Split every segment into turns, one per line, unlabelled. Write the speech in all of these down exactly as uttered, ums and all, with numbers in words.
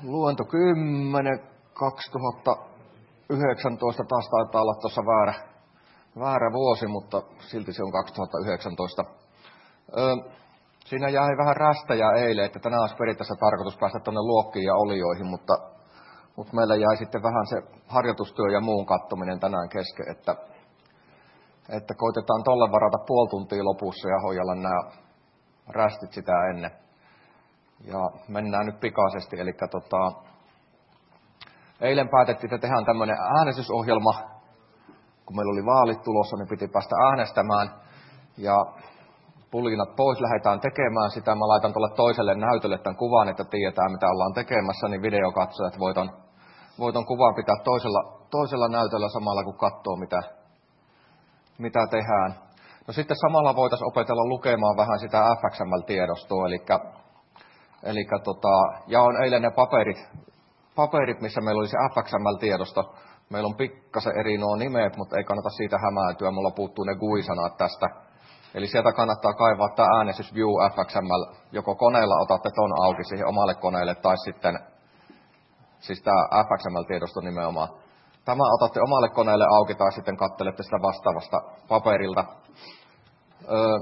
luento kymmenen kaksituhattayhdeksäntoista taas taitaa olla tuossa väärä, väärä vuosi, mutta silti se on kaksituhattayhdeksäntoista. Öö, siinä jäi vähän rästejä eilen, että tänään olisi periaatteessa tarkoitus päästä tuonne luokkiin ja olioihin, mutta, mutta meillä jäi sitten vähän se harjoitustyö ja muun kattominen tänään kesken, että, että koitetaan tolle varata puoli tuntia lopussa ja hoidella nämä rästit sitä ennen. Ja mennään nyt pikaisesti, eli tota, eilen päätettiin, että tehdään tämmöinen äänestysohjelma. Kun meillä oli vaalit tulossa, niin piti päästä äänestämään. Ja pulinat pois, lähdetään tekemään sitä. Mä laitan tuolle toiselle näytölle tämän kuvan, että tiedetään mitä ollaan tekemässä, niin videokatsojat voiton, voiton kuvan pitää toisella, toisella näytöllä samalla, kun katsoo mitä, mitä tehdään. No sitten samalla voitaisiin opetella lukemaan vähän sitä F X M L-tiedostoa, eli Eli tota, jaon eilen ne paperit, paperit, missä meillä oli se F X M L-tiedosto. Meillä on pikkasen eri nuo nimet, mutta ei kannata siitä hämääntyä. Mulla puuttuu ne G U I-sanat tästä. Eli sieltä kannattaa kaivaa tämä äänestys View F X M L. Joko koneella otatte ton auki siihen omalle koneelle, tai sitten siis tämä F X M L-tiedosto nimenomaan. Tämä otatte omalle koneelle auki, tai sitten kattelette sitä vastaavasta paperilta. Öö,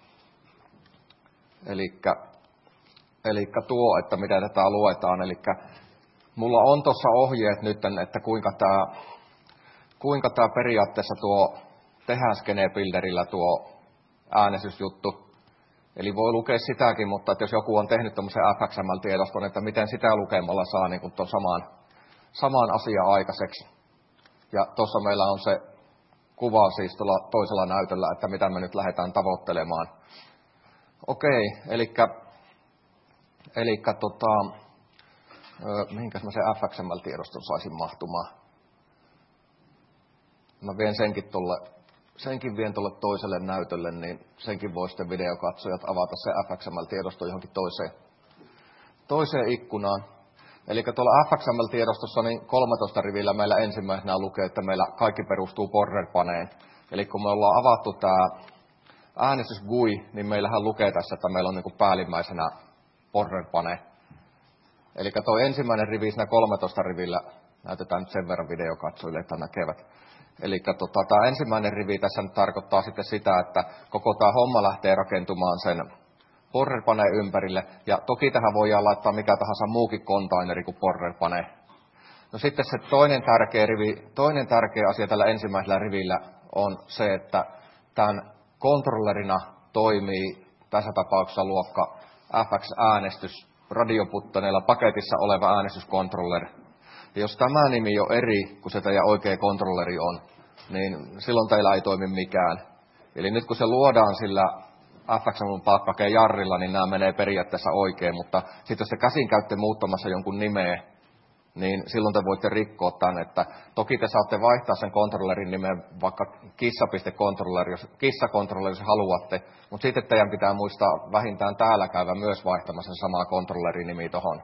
elikkä... Eli tuo, että miten tätä luetaan. Eli mulla on tuossa ohjeet nyt, että kuinka tämä kuinka tämä periaatteessa tuo tehdään Skenebuilderillä tuo äänestysjuttu. Eli voi lukea sitäkin, mutta että jos joku on tehnyt tämmöisen F X M L-tiedoston, että miten sitä lukemalla saa niin tuon samaan, samaan asiaan aikaiseksi. Ja tuossa meillä on se kuva siis tuolla toisella näytöllä, että mitä me nyt lähdetään tavoittelemaan. Okei, eli Eli tota, mihinkäs mä se F X M L-tiedoston saisin mahtumaan? Mä vien senkin, tolle, senkin vien tuolle toiselle näytölle, niin senkin voi sitten videokatsojat avata se F X M L-tiedosto johonkin toiseen, toiseen ikkunaan. Eli tuolla F X M L-tiedostossa niin kolmetoista rivillä meillä ensimmäisenä lukee, että meillä kaikki perustuu Porrer-paneen. Eli kun me ollaan avattu tämä äänestys G U I, niin meillähän lukee tässä, että meillä on niin kuin päällimmäisenä Porrer-pane. Eli tuo ensimmäinen rivi siinä kolmetoista rivillä, näytetään nyt sen verran videokatsojille, että näkevät. Eli tota, tämä ensimmäinen rivi tässä nyt tarkoittaa sitten sitä, että koko tämä homma lähtee rakentumaan sen Porrer-paneen ympärille. Ja toki tähän voidaan laittaa mikä tahansa muukin kontaineri kuin Porrer-pane. No sitten se toinen tärkeä, rivi, toinen tärkeä asia tällä ensimmäisellä rivillä on se, että tämän kontrollerina toimii tässä tapauksessa luokka F X-äänestys, radioputtaneella paketissa oleva äänestyskontroller. Ja jos tämä nimi on eri kuin se teidän oikea kontrolleri on, niin silloin teillä ei toimi mikään. Eli nyt kun se luodaan sillä F X M-pakeen jarrilla, niin nämä menee periaatteessa oikein, mutta sitten jos te käsin käytte muuttamassa jonkun nimeä, niin silloin te voitte rikkoa tämän, että toki te saatte vaihtaa sen kontrollerin nimen vaikka kissa.controller, jos kissakontrolleri, jos haluatte, mutta sitten teidän pitää muistaa vähintään täällä käyvä myös vaihtamassa sen samaa kontrollerin nimi tuohon.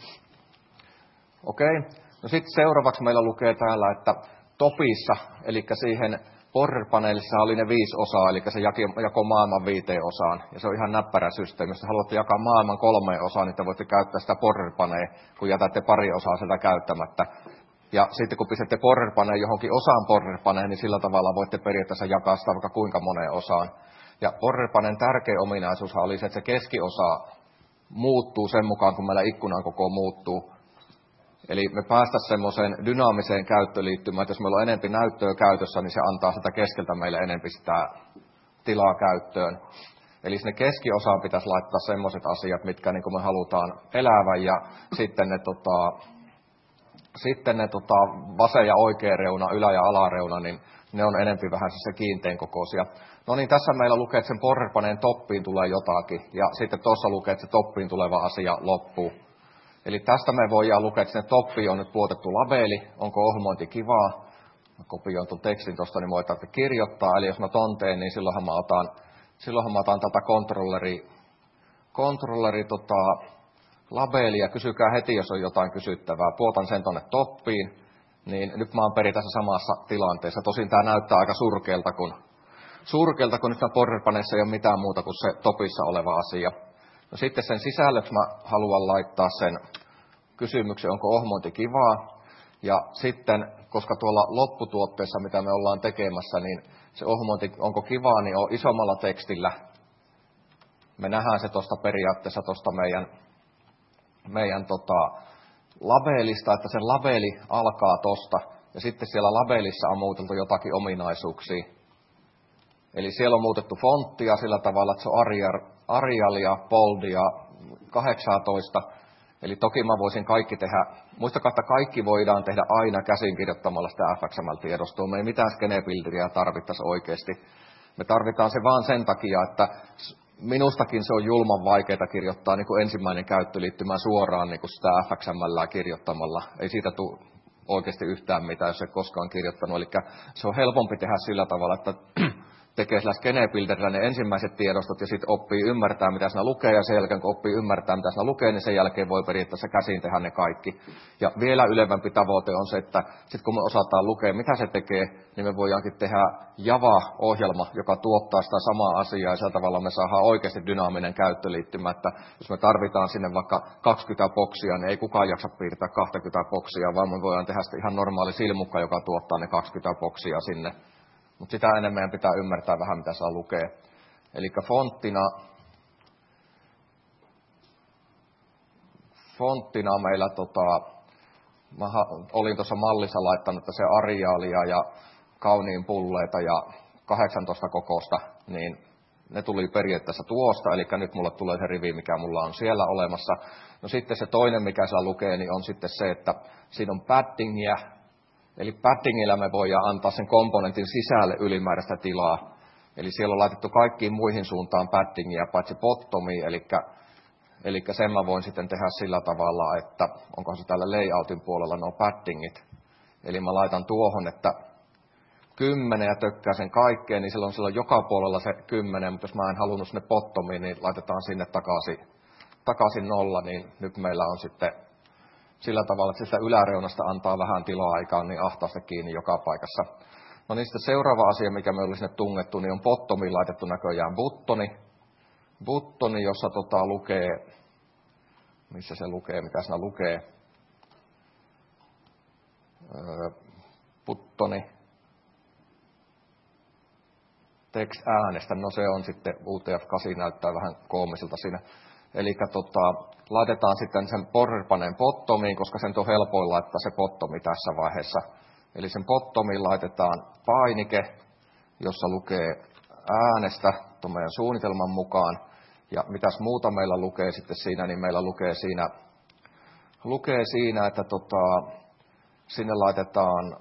Okei, no sitten seuraavaksi meillä lukee täällä, että topissa, eli siihen Porrer-paneelissa oli ne viisi osaa, eli se jakoi maailman viiteen osaan, ja se on ihan näppärä systeemi. Jos haluatte jakaa maailman kolmeen osaan, niin te voitte käyttää sitä Porrer-paneen, kun jätätte pari osaa sieltä käyttämättä. Ja sitten kun pistätte Porrer-paneen johonkin osaan Porrer-paneen, niin sillä tavalla voitte periaatteessa jakaa sitä vaikka kuinka moneen osaan. Ja Porrer-paneen tärkeä ominaisuus oli se, että se keskiosa muuttuu sen mukaan, kun meillä ikkunan koko muuttuu. Eli me päästäisiin semmoiseen dynaamiseen käyttöliittymään, että jos meillä on enempi näyttöä käytössä, niin se antaa sitä keskeltä meille enempi sitä tilaa käyttöön. Eli sinne keskiosaan pitäisi laittaa semmoiset asiat, mitkä niin kuin me halutaan elävän, ja sitten ne, tota, sitten ne tota, vasen ja oikea reuna, ylä- ja alareuna, niin ne on enempi vähän siis se kiinteän kokoisia. No niin, tässä meillä lukee, että sen Porrer-paneen toppiin tulee jotakin, ja sitten tuossa lukee, että se toppiin tuleva asia loppuu. Eli tästä me voidaan lukea, että sinne toppiin on nyt puotettu labeli, onko ohjelmointi kivaa. Mä kopioin tuon tekstin tuosta, niin voi tarvitse kirjoittaa. Eli jos mä ton teen, niin silloinhan mä otan, silloinhan mä otan tätä kontrolleri, kontrolleri tota, labelia. Kysykää heti, jos on jotain kysyttävää. Puotan sen tonne toppiin, niin nyt mä oon periaatteessa samassa tilanteessa. Tosin tää näyttää aika surkealta, kun, surkealta, kun nyt Porrer-paneessa ei ole mitään muuta kuin se topissa oleva asia. No sitten sen sisällöksi mä haluan laittaa sen kysymyksen, onko ohmointi kivaa. Ja sitten, koska tuolla lopputuotteessa, mitä me ollaan tekemässä, niin se ohmointi, onko kivaa, niin on isommalla tekstillä. Me nähdään se tuosta periaatteessa tuosta meidän, meidän tota, labelista, että se labeli alkaa tuosta. Ja sitten siellä labelissa on muuteltu jotakin ominaisuuksia. Eli siellä on muutettu fonttia sillä tavalla, että se on Arialia, Boldia, kahdeksantoista. Eli toki mä voisin kaikki tehdä, muistakaa, että kaikki voidaan tehdä aina käsin kirjoittamalla sitä F X M L-tiedostoa. Me ei mitään skenebuilderia tarvittaisi oikeasti. Me tarvitaan se vaan sen takia, että minustakin se on julman vaikeaa kirjoittaa niin kuin ensimmäinen käyttöliittymä suoraan niin kuin sitä F X M L:ää kirjoittamalla. Ei siitä tule oikeasti yhtään mitään, jos ei koskaan kirjoittanut. Eli se on helpompi tehdä sillä tavalla, että tekee sillä skenebuilderillä ne ensimmäiset tiedostot ja sitten oppii ymmärtää, mitä siinä lukee, ja sen jälkeen, kun oppii ymmärtää, mitä siinä lukee, niin sen jälkeen voi periaatteessa käsin tehdä ne kaikki. Ja vielä ylevämpi tavoite on se, että sitten kun me osataan lukea, mitä se tekee, niin me voidaankin tehdä Java-ohjelma, joka tuottaa sitä samaa asiaa, ja sillä tavalla me saadaan oikeasti dynaaminen käyttöliittymä, että jos me tarvitaan sinne vaikka kaksikymmentä boksia, niin ei kukaan jaksa piirtää kaksikymmentä boksia, vaan me voidaan tehdä sitten ihan normaali silmukka, joka tuottaa ne kaksikymmentä boksia sinne. Mutta sitä enemmän meidän pitää ymmärtää vähän, mitä saa lukea. Eli fonttina, fonttina meillä, tota, mä olin tuossa mallissa laittanut että se Arialia ja kauniin pulleita ja kahdeksantoista kokosta, niin ne tuli periaatteessa tuosta, eli nyt mulle tulee se rivi, mikä mulla on siellä olemassa. No sitten se toinen, mikä saa lukea, niin on sitten se, että siinä on paddingia. Eli paddingillä me voidaan antaa sen komponentin sisälle ylimääräistä tilaa. Eli siellä on laitettu kaikkiin muihin suuntaan paddingia, paitsi bottomia, eli, eli sen mä voin sitten tehdä sillä tavalla, että onko se täällä layoutin puolella nuo paddingit. Eli mä laitan tuohon, että kymmenen ja tökkää sen kaikkeen, niin silloin, silloin joka puolella se kymmenen, mutta jos mä en halunnut sinne bottomiin, niin laitetaan sinne takaisin, takaisin nolla, niin nyt meillä on sitten sillä tavalla, että sitä yläreunasta antaa vähän tilaa aikaan, niin ahtaasti kiinni joka paikassa. No niin, sitten seuraava asia, mikä me oli sinne tungettu, niin on bottomiin laitettu näköjään buttoni. Buttoni, jossa tota lukee, missä se lukee, mitä siinä lukee. Öö, buttoni. Text äänestä, no se on sitten U T F kahdeksan näyttää vähän koomiselta siinä. Eli tota, laitetaan sitten sen borderpaneen bottomiin, koska sen on helpoin laittaa se bottomi tässä vaiheessa. Eli sen bottomiin laitetaan painike, jossa lukee äänestä tuon meidän suunnitelman mukaan. Ja mitäs muuta meillä lukee sitten siinä, niin meillä lukee siinä, lukee siinä että tota, sinne laitetaan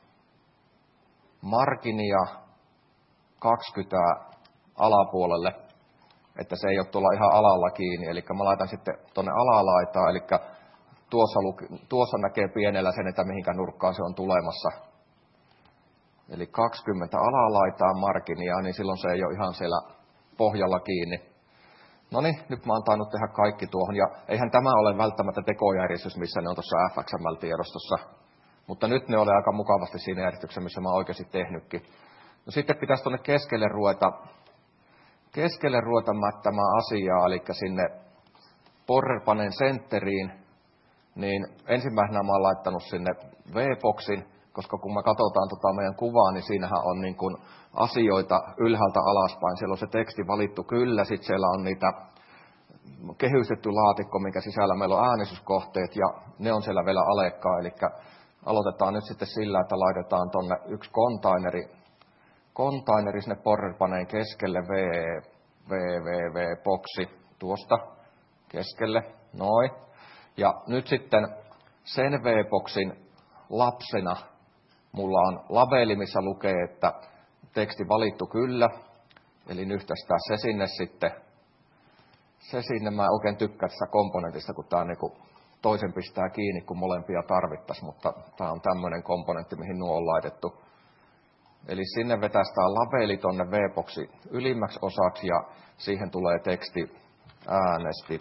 marginia kaksikymmentä alapuolelle, että se ei ole tuolla ihan alalla kiinni. Eli mä laitan sitten tuonne alalaitaan, eli tuossa, tuossa näkee pienellä sen, että mihinkä nurkkaan se on tulemassa. Eli kaksikymmentä alalaitaan marginia, niin silloin se ei ole ihan siellä pohjalla kiinni. No niin, nyt mä oon tainnut tehdä kaikki tuohon, ja eihän tämä ole välttämättä tekojärjestys, missä ne on tuossa F X M L-tiedostossa. Mutta nyt ne oli aika mukavasti siinä järjestyksessä, missä mä oon oikeasti tehnytkin. No sitten pitäisi tuonne keskelle ruveta, keskelle ruveta mättämään asiaa, eli sinne borderpaneen centeriin, niin ensimmäisenä mä oon laittanut sinne V-boksin, koska kun me katsotaan tota meidän kuvaa, niin siinähän on niin kuin asioita ylhäältä alaspäin. Siellä on se teksti valittu kyllä, sitten siellä on niitä kehystetty laatikko, minkä sisällä meillä on äänestyskohteet, ja ne on siellä vielä alekkaa, eli aloitetaan nyt sitten sillä, että laitetaan tuonne yksi kontaineri, kontaineri sinne borderpaneen keskelle V, V, V, V-boksi tuosta keskelle, noin. Ja nyt sitten sen V-boksin lapsena mulla on labeli, missä lukee, että teksti valittu kyllä, eli nyhtästää se sinne sitten. Se sinne, mä oikein tykkään tässä komponentista, kun tää niinku toisen pistää kiinni, kun molempia tarvittaisiin, mutta tää on tämmöinen komponentti, mihin nuo on laitettu. Eli sinne vetästään labeli tonne V-boksi ylimmäksi osaksi ja siihen tulee teksti äänestit.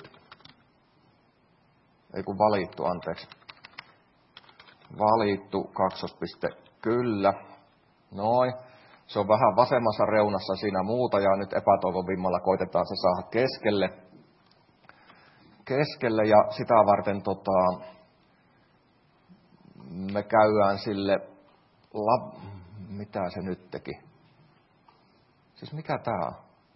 Ei kun valittu, anteeksi. Valittu, kaksospiste, kyllä. Noin. Se on vähän vasemmassa reunassa siinä muuta ja nyt epätoivon vimmalla koitetaan se saada keskelle. Keskelle ja sitä varten tota, me käydään sille, lab, mitä se nyt teki? Siis mikä tää on?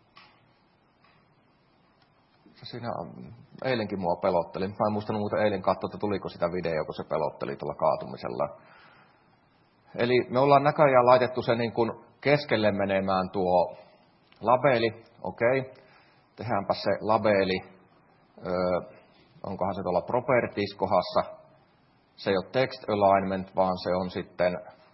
Se siinä eilenkin mua pelotteli. Mä en muistanut muuten eilen katsoa, että tuliko sitä videoa, kun se pelotteli tuolla kaatumisella. Eli me ollaan näköjään laitettu se niin kuin keskelle menemään tuo labeli. Okei, tehdäänpä se labeli. Öö, onkohan se tuolla properties-kohdassa. Se ei ole text alignment, vaan se on sitten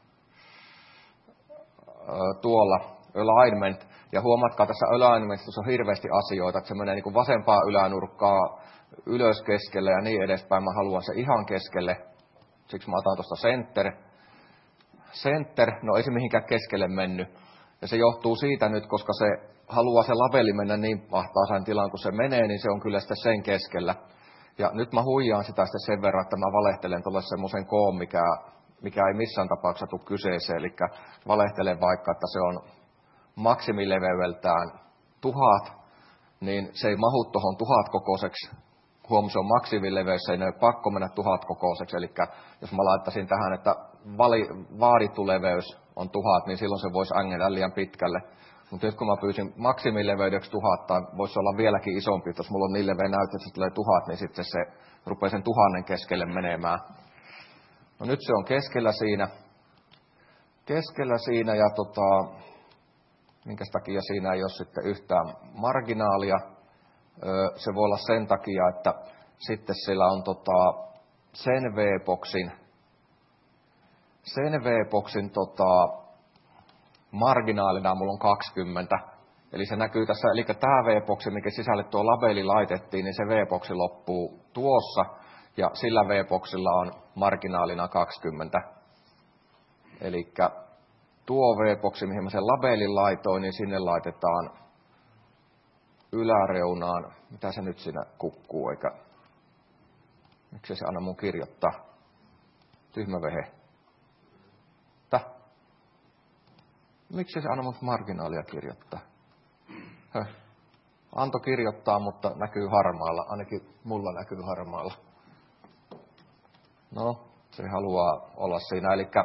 öö, tuolla alignment. Ja huomatkaa, tässä alignmentissa on hirveästi asioita, että se menee niin kuin vasempaa ylänurkkaa ylös keskelle ja niin edespäin. Mä haluan se ihan keskelle. Siksi mä otan tuosta center. Center, no ei se mihinkään keskelle mennyt. Ja se johtuu siitä nyt, koska se haluaa se labeli mennä niin ahtaaseen tilaan, kun se menee, niin se on kyllä sitten sen keskellä. Ja nyt mä huijaan sitä sitten sen verran, että mä valehtelen tuolle semmoisen koon, mikä, mikä ei missään tapauksessa tule kyseeseen. Eli valehtelen vaikka, että se on maksimileveydeltään tuhat, niin se ei mahu tuohon tuhat kokoiseksi. Huom, se on maksimileveys, se ei ole pakko mennä tuhat kokoiseksi. Eli jos mä laittaisin tähän, että vali, vaadittu leveys on tuhat, niin silloin se voisi ängellä liian pitkälle. Mutta nyt kun mä pyysin maksimileveydeksi tuhat, tai voisi olla vieläkin isompi, jos mulla on niin leveä näyttö, että se tulee tuhat, niin sitten se rupeaa sen tuhannen keskelle menemään. No nyt se on keskellä siinä. Keskellä siinä ja tota, minkä takia siinä ei ole sitten yhtään marginaalia. Se voi olla sen takia, että sitten siellä on tota sen V-boksin, sen V-boksin tota, marginaalina mulla on kaksikymmentä. Eli se näkyy tässä, eli tämä V-boksi, mikä sisälle tuo labeli laitettiin, niin se V-boksi loppuu tuossa. Ja sillä V-boksilla on marginaalina kaksikymmentä. Eli tuo V-boksi, mihin mä sen labelin laitoin, niin sinne laitetaan yläreunaan. Mitä se nyt siinä kukkuu, eikä... Miksi se anna mun kirjoittaa? Tyhmä vehe. Täh? Miksi se anna mun marginaalia kirjoittaa? Höh. Anto kirjoittaa, mutta näkyy harmaalla. Ainakin mulla näkyy harmaalla. No, se haluaa olla siinä. Elikkä,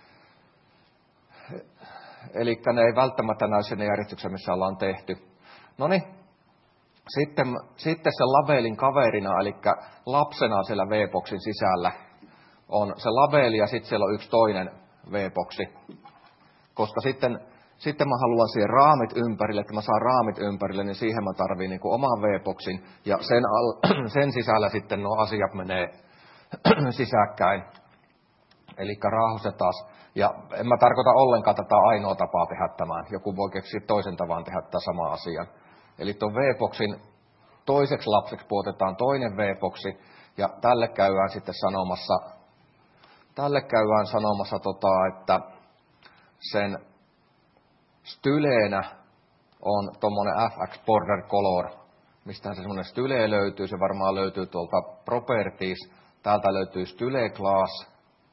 elikkä ne ei välttämättä näy sinne järjestykseen, missä ollaan tehty. Noniin. Sitten, sitten sen labelin kaverina, eli lapsena siellä V-boksin sisällä, on se labeli ja sitten siellä on yksi toinen V-boksi. Koska sitten, sitten mä haluan siihen raamit ympärille, että mä saan raamit ympärille, niin siihen mä tarviin niin kuin oman V-boksin. Ja sen, al, sen sisällä sitten nuo asiat menee sisäkkäin. Eli raahuset taas. Ja en mä tarkoita ollenkaan tätä ainoa tapaa tehdä tämän. Joku voi keksiä toisen tavan tehdä tätä samaa asiaa. Eli tuon V-boksin toiseksi lapseksi puotetaan toinen V-boksi, ja tälle käydään sitten sanomassa, tälle käydään sanomassa tota, että sen styleenä on tuommoinen F X border color. Mistähän se semmoinen style löytyy? Se varmaan löytyy tuolta properties. Täältä löytyy style class.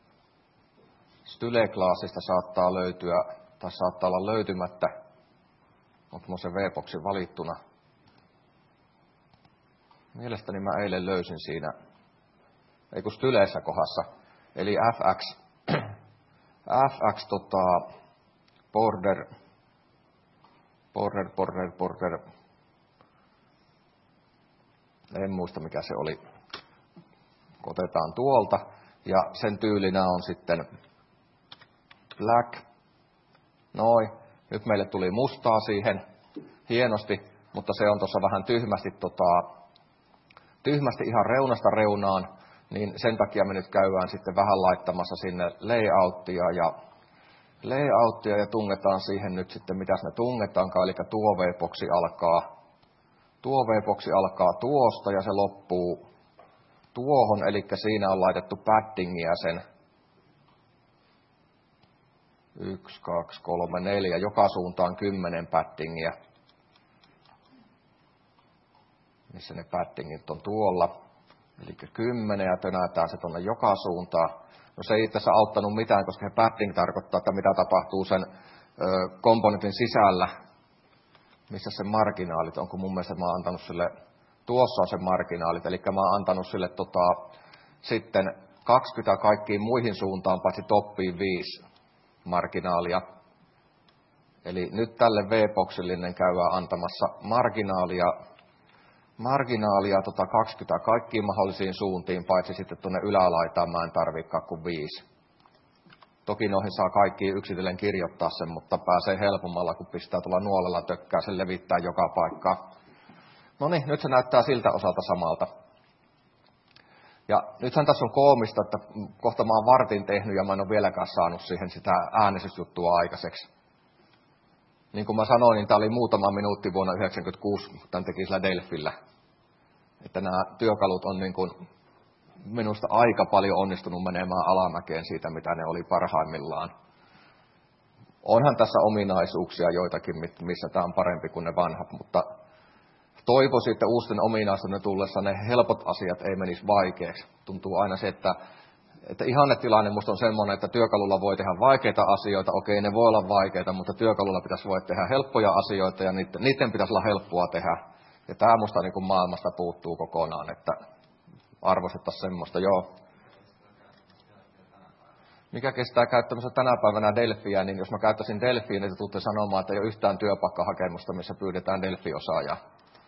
Style classista saattaa löytyä, tai saattaa olla löytymättä. Onko se V-boksi valittuna? Mielestäni mä eilen löysin siinä, ei kun styleessä kohdassa, eli F X, F X tota, border, border, border, border, en muista mikä se oli, otetaan tuolta, ja sen tyylinä on sitten black, noin. Nyt meille tuli mustaa siihen, hienosti, mutta se on tuossa vähän tyhmästi, tota, tyhmästi ihan reunasta reunaan, niin sen takia me nyt käydään sitten vähän laittamassa sinne layouttia ja, layouttia ja tungetaan siihen nyt sitten, mitäs me tungetaankaan, eli tuo V-boksi alkaa, tuo V-boksi alkaa tuosta ja se loppuu tuohon, eli siinä on laitettu paddingia sen yksi, kaksi, kolme, neljä, joka suuntaan kymmenen paddingia. Missä ne paddingit on tuolla. Eli kymmenen ja tönätään se tuonne joka suuntaan. No se ei tässä auttanut mitään, koska se padding tarkoittaa, että mitä tapahtuu sen ö, komponentin sisällä. Missä se marginaalit, onko mun mielestä mä oon antanut sille, tuossa on se marginaalit, eli mä oon antanut sille tota, sitten kaksikymmentä kaikkiin muihin suuntaan, paitsi toppiin viisi marginaalia. Eli nyt tälle V-boksillinen käydään antamassa marginaalia, marginaalia tota kaksikymmentä kaikkiin mahdollisiin suuntiin, paitsi sitten tuonne ylälaitaan mä en tarvikaan kuin viisi. Toki noihin saa kaikki yksitellen kirjoittaa sen, mutta pääsee helpommalla, kun pistää tuolla nuolella tökkää sen levittää joka paikkaan. No niin, nyt se näyttää siltä osalta samalta. Ja nythän tässä on koomista, että kohta mä oon vartin tehnyt ja mä en ole vieläkään saanut siihen sitä äänestysjuttua aikaiseksi. Niin kuin mä sanoin, niin tämä oli muutama minuutti vuonna yhdeksänkymmentäkuusi, kun tämän teki sillä Delfillä. Että nämä työkalut on niin kuin minusta aika paljon onnistunut menemään alamäkeen siitä, mitä ne oli parhaimmillaan. Onhan tässä ominaisuuksia joitakin, missä tämä on parempi kuin ne vanhat, mutta toivoisin, että uusien ominaisuuden tullessa ne helpot asiat ei menisi vaikeaksi. Tuntuu aina se, että, että ihannetilanne musta on semmoinen, että työkalulla voi tehdä vaikeita asioita. Okei, ne voi olla vaikeita, mutta työkalulla pitäisi voi tehdä helppoja asioita ja niiden, niiden pitäisi olla helppoa tehdä. Ja tämä musta niin kuin maailmasta puuttuu kokonaan, että arvostettaisiin semmoista, joo. Mikä kestää käyttämässä tänä päivänä Delfiä, niin jos mä käyttäisin Delfiä, niin te tuutte sanomaan, että ei ole yhtään työpaikkahakemusta, missä pyydetään Delfi-osaajaa.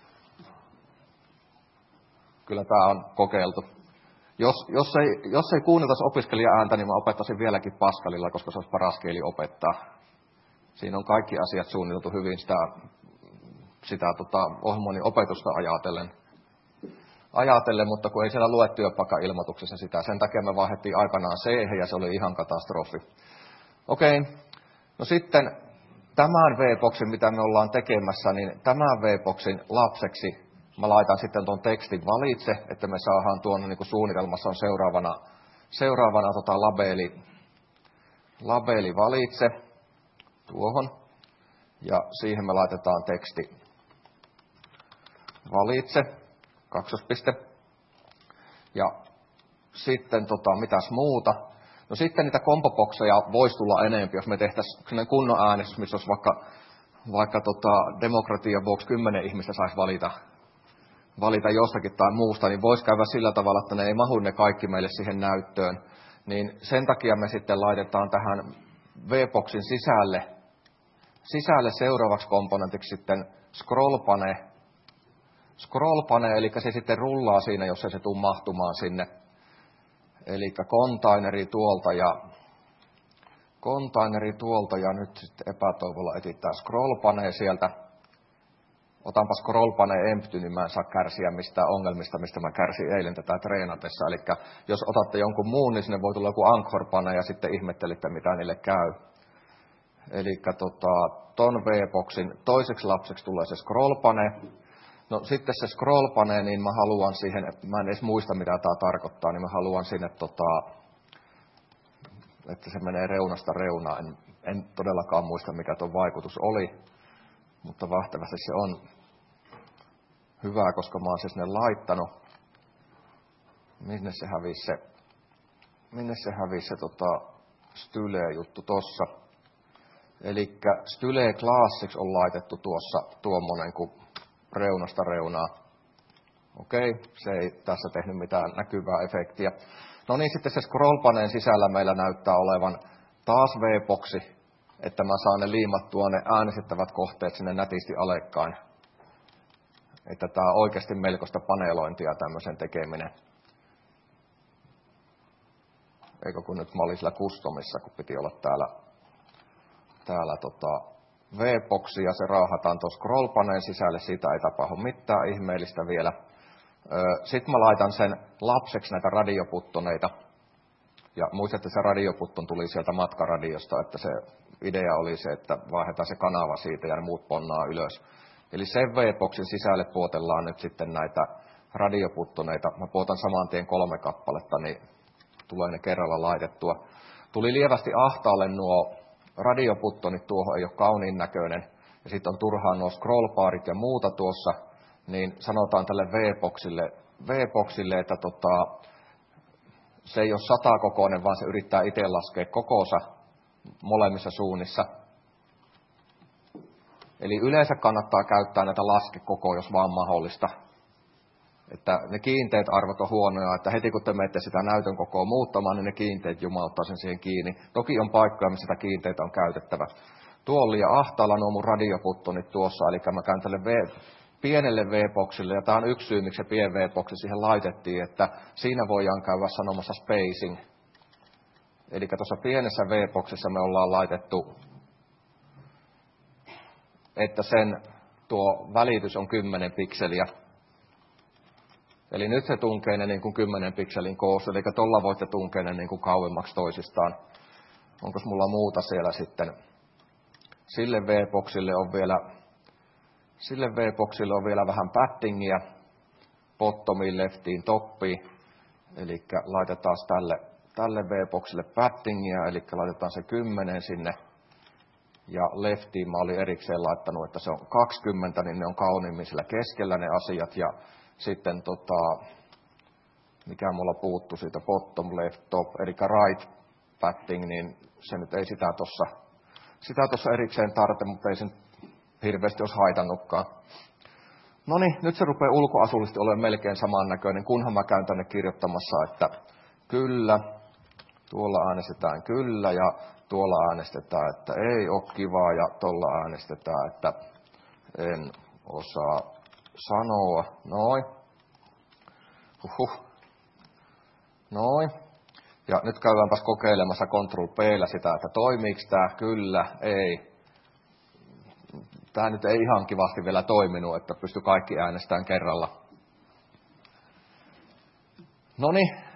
Kyllä tämä on kokeiltu. Jos, jos, ei, jos ei kuunneltaisi opiskelija-ääntä, niin mä opettaisin vieläkin Pascalilla, koska se olisi paras kieli opettaa. Siinä on kaikki asiat suunniteltu hyvin sitä, sitä tota, ohjelmoinnin opetusta ajatellen. ajatellen, mutta kun ei siellä lue työpaikka-ilmoituksessa sitä. Sen takia me vaihdettiin aikanaan C ja se oli ihan katastrofi. Okei, no sitten tämän V-boksin, mitä me ollaan tekemässä, niin tämän V-boksin lapseksi mä laitan sitten tuon tekstin valitse, että me saadaan tuonne, niin kuin suunnitelmassa on seuraavana, seuraavana tota labeli, labeli valitse tuohon. Ja siihen me laitetaan teksti valitse, kaksospiste. Ja sitten tota, mitäs muuta. No sitten niitä kompobokseja voisi tulla enemmän, jos me tehtäisiin kunnon äänestys, missä olisi vaikka, vaikka tota, Demokratia Box kymmenen ihmistä saisi valita. valita jostakin tai muusta, niin voisi käydä sillä tavalla, että ne ei mahu ne kaikki meille siihen näyttöön. Niin sen takia me sitten laitetaan tähän V-boksin sisälle, sisälle seuraavaksi komponentiksi sitten scrollpane. Scrollpane, eli se sitten rullaa siinä, jos ei se tule mahtumaan sinne. Eli containeri tuolta ja containeri tuolta ja nyt sitten epätoivolla etsitään scrollpane sieltä. Otanpa scrollpane empty, niin mä en saa kärsiä mistään ongelmista, mistä mä kärsin eilen tätä treenatessa. Eli jos otatte jonkun muun, niin sinne voi tulla joku anchorpane ja sitten ihmettelitte, mitä niille käy. Eli tota, ton V-boksin toiseksi lapseksi tulee se scrollpane. No sitten se scrollpane, niin mä haluan siihen, mä en edes muista mitä tää tarkoittaa, niin mä haluan sinne, tota, että se menee reunasta reunaan. En, en todellakaan muista, mikä tuon vaikutus oli. Mutta vahtavasti se on hyvä, koska mä oon se sinne laittanut. Minne se hävisi se, minne se, hävisi se tota, Style-juttu tossa. Eli Style Classics on laitettu tuossa tuommoinen kuin reunasta reunaa. Okei, se ei tässä tehnyt mitään näkyvää efektiä. No niin, sitten se scrollpaneen sisällä meillä näyttää olevan taas V-boksi. Että mä saan ne liimattua, ne äänestettävät kohteet sinne nätisti alekkain. Että tää on oikeasti melkoista paneelointia tämmöisen tekeminen. Eikö kun nyt mä olin sillä customissa, kun piti olla täällä, täällä tota V-boksi ja se raahataan tuossa scrollpaneen sisälle, siitä ei tapahdu mitään ihmeellistä vielä. Sitten mä laitan sen lapseksi näitä radioputtoneita. Ja muistatte, että se radioputton tuli sieltä matkaradiosta, että se idea oli se, että vaihdetaan se kanava siitä ja ne muut ponnaa ylös. Eli sen V-boksin sisälle puotellaan nyt sitten näitä radioputtoneita. Mä puotan saman tien kolme kappaletta, niin tulee ne kerralla laitettua. Tuli lievästi ahtaalle nuo radioputtonit, tuohon ei ole kauniin näköinen. Ja sitten on turhaan nuo scrollbarit ja muuta tuossa, niin sanotaan tälle V-boksille, V-boksille että tota, se ei ole satakokoinen, vaan se yrittää itse laskea kokoonsa molemmissa suunnissa. Eli yleensä kannattaa käyttää näitä laskekokoa, jos vaan mahdollista. että ne kiinteät arvot on huonoja, että heti kun te menette sitä näytön kokoa muuttamaan, niin ne kiinteät jumauttaa sen siihen kiinni. Toki on paikkoja, missä sitä kiinteitä on käytettävä. Tuo on liian ahtaalla nuo mun radioputtonit tuossa, eli mä käyn tälle v, pienelle V-boxille, ja tämä on yksi syy, miksi se pien V-boxi siihen laitettiin, että siinä voidaan käydä sanomassa spacing. Eli tuossa pienessä V-boxissa me ollaan laitettu, että sen tuo välitys on kymmenen pikseliä. Eli nyt se tunkee ne niin kuin kymmenen pikselin koossa, eli tuolla voitte tunkea ne niin kuin kauemmaksi toisistaan. Onko mulla muuta siellä sitten? Sille V-boxille on vielä, sille V-boxille on vielä vähän paddingia, bottomiin, leftiin, toppiin. Eli laitetaan tälle, tälle V-boxille paddingia, eli laitetaan se kymmenen sinne. Ja leftiin mä olin erikseen laittanut, että se on kaksikymmentä, niin ne on kauniimmin sillä keskellä ne asiat. Ja sitten tota, mikä mulla puuttu siitä, bottom, left, top, eli right padding, niin se nyt ei sitä tossa, sitä tossa erikseen tarvitse, mutta ei sen hirveästi olisi haitannutkaan. No niin, nyt se rupeaa ulkoasullisesti olemaan melkein samannäköinen, kunhan mä käyn tänne kirjoittamassa, että kyllä, tuolla äänestetään kyllä ja tuolla äänestetään, että ei ole kivaa ja tuolla äänestetään, että en osaa sanoa. Noin. Huhhuh. Noin. Ja nyt käydäänpäs kokeilemassa Control P:llä sitä, että toimiiko tämä? Kyllä, ei. Tämä nyt ei ihan kivasti vielä toiminut, että pysty kaikki äänestämään kerralla. Noniin.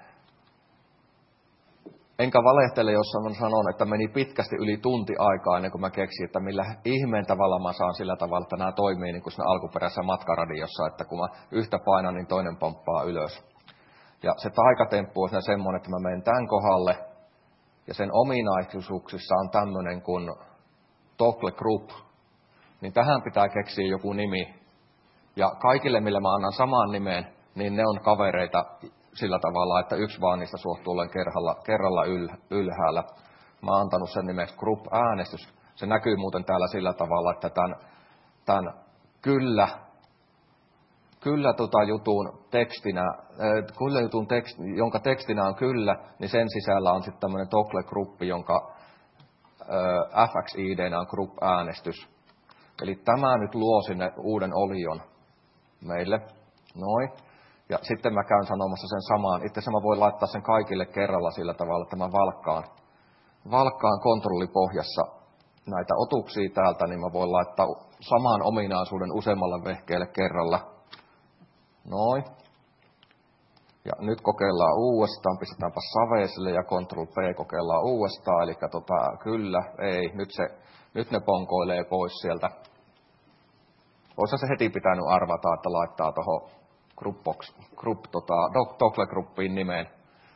Enkä valehtele, jos sanon, että meni pitkästi yli tunti aikaa ennen kuin mä keksin, että millä ihmeen tavalla mä saan sillä tavalla, että nämä toimii niin kuin siinä alkuperäisessä matkaradiossa, että kun mä yhtä painan, niin toinen pomppaa ylös. Ja se taikatemppu on siinä semmoinen, että mä menen tämän kohdalle, ja sen ominaisuuksissa on tämmöinen kuin Toggle Group. Niin tähän pitää keksiä joku nimi. Ja kaikille, millä mä annan saman nimen, niin ne on kavereita sillä tavalla, että yksi vaan niistä suostuu olemaan kerralla, kerralla ylhäällä. Mä oon antanut sen nimeksi Group-äänestys. Se näkyy muuten täällä sillä tavalla, että tämän, tämän kyllä, kyllä tota jutun tekstinä, äh, kyllä jutun tekst, jonka tekstinä on kyllä, niin sen sisällä on sitten tämmöinen Toggle-gruppi, jonka äh, F X I D:nä on Group-äänestys. Eli tämä nyt luo sinne uuden olion meille. Noin. Ja sitten mä käyn sanomassa sen samaan. Itse asiassa mä voin laittaa sen kaikille kerralla sillä tavalla, että mä valkkaan, valkkaan kontrollipohjassa näitä otuksia täältä, niin mä voin laittaa saman ominaisuuden useammalle vehkeelle kerralla. Noin. Ja nyt kokeillaan uudestaan, pistetäänpä Savesille ja Control P kokeillaan uudestaan. Eli tota, kyllä, ei, nyt, se, nyt ne ponkoilee pois sieltä. Oissa se heti pitänyt arvata, että laittaa tuohon Groupbox, group, tota, Toggle-gruppiin nimeen.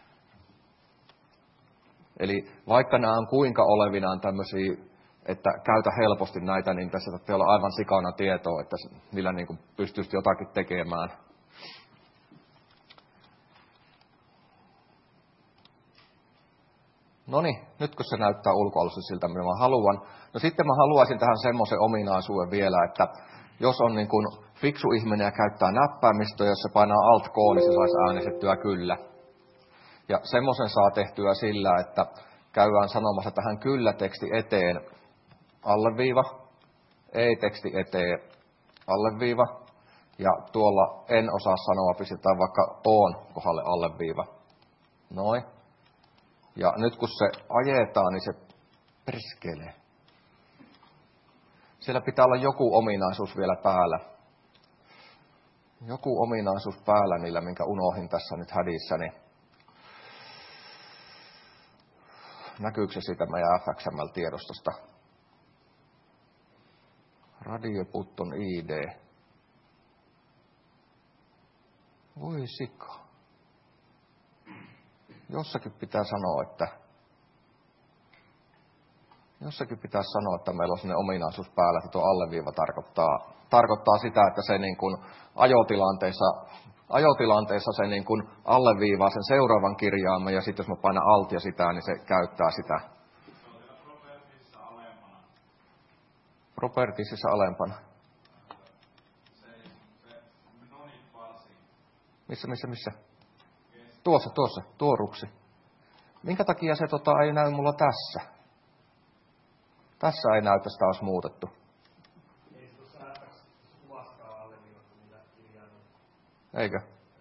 Eli vaikka nämä on kuinka olevinaan tämmöisiä, että käytä helposti näitä, niin tässä täytyy olla aivan sikana tietoa, että niillä niin kuin pystyisi jotakin tekemään. Noniin, nyt kun se näyttää ulkoalusta siltä, mitä mä haluan. No sitten mä haluaisin tähän semmoisen ominaisuuden vielä, että jos on niin kuin fiksu ihminen ja käyttää näppäimistöä, jos se painaa Alt-K, niin se saisi äänestettyä kyllä. Ja semmoisen saa tehtyä sillä, että käydään sanomassa tähän kyllä-teksti eteen alleviiva, ei-teksti eteen alleviiva, ja tuolla en osaa sanoa, pistetään vaikka on kohdalle alleviiva. Noin. Ja nyt kun se ajetaan, niin se perskelee. Siellä pitää olla joku ominaisuus vielä päällä. Joku ominaisuus päällä niillä, minkä unohin tässä nyt hädissäni. Näkyykö se siitä meidän F X M L-tiedostosta? Radioputton I D. Voi sika. Jossakin pitää sanoa, että Jossakin pitää sanoa, että meillä on sellainen ominaisuus päällä, että tuo alleviiva tarkoittaa, tarkoittaa sitä, että se niin kuin ajotilanteessa, ajotilanteessa se niin kuin alleviivaa sen seuraavan kirjaimen, ja sitten jos mä painan alt ja sitä, niin se käyttää sitä.
Se on siellä propertiissa alempana.
Propertiissa alempana.
Se, se nonit parsing.
Missä, missä, missä? Tuossa, tuossa, tuo ruksi. Minkä takia se tota, ei näy mulla tässä? Tässä ei näytä, sitä olisi muutettu.
Ei se tuossa F X-kuvaskaan alleviivattu niitä kirjaimia.
Eikö?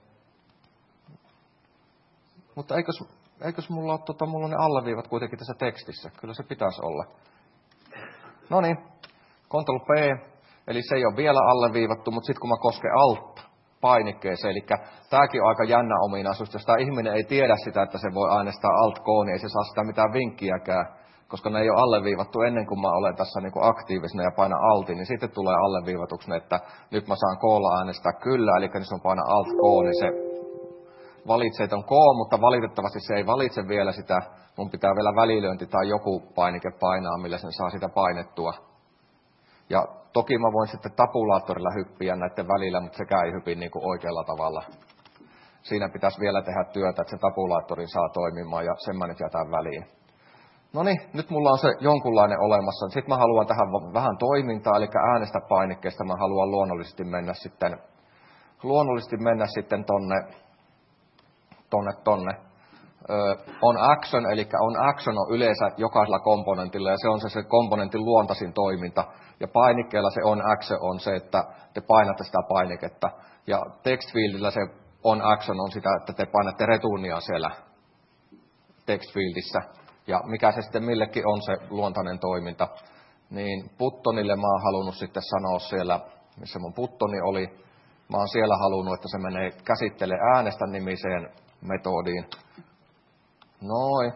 Mutta eikös, eikös mulla ole, tota, mulla on ne alleviivat kuitenkin tässä tekstissä? Kyllä se pitäisi olla. No niin, Ctrl P, eli se ei ole vielä alleviivattu, mutta sitten kun mä kosken Alt painikkeeseen, eli tämäkin on aika jännä ominaisuus, jos tämä ihminen ei tiedä sitä, että se voi äänestää Alt K, niin ei se saa sitä mitään vinkkiäkään, koska ne ei ole alleviivattu ennen kuin mä olen tässä niin kuin aktiivisena ja painan Altin, niin sitten tulee alleviivatuksi, että nyt mä saan K:lla äänestää kyllä, eli jos on paina Alt K, niin se valitsee ton K, mutta valitettavasti se ei valitse vielä sitä, mun pitää vielä välilöinti tai joku painike painaa, millä sen saa sitä painettua. Ja toki mä voin sitten tabulaattorilla hyppiä näiden välillä, mutta sekään ei hypi niin kuin oikealla tavalla. Siinä pitäisi vielä tehdä työtä, että se tabulaattori saa toimimaan ja sen mä nyt jätän väliin. No niin, nyt mulla on se jonkunlainen olemassa. Sitten mä haluan tähän vähän toimintaa, eli äänestä painikkeesta mä haluan luonnollisesti mennä sitten, luonnollisesti mennä sitten tonne, tonne, tonne. On action, eli on action on yleensä jokaisella komponentilla, ja se on se, se komponentin luontaisin toiminta. Ja painikkeella se on action on se, että te painatte sitä painiketta. Ja textfieldillä se on action on sitä, että te painatte returnia siellä textfieldissä. Ja mikä se sitten millekin on se luontainen toiminta. Niin buttonille mä oon halunnut sitten sanoa siellä, missä mun buttoni oli. Mä oon siellä halunnut, että se menee käsittele äänestä nimiseen metodiin. Noin.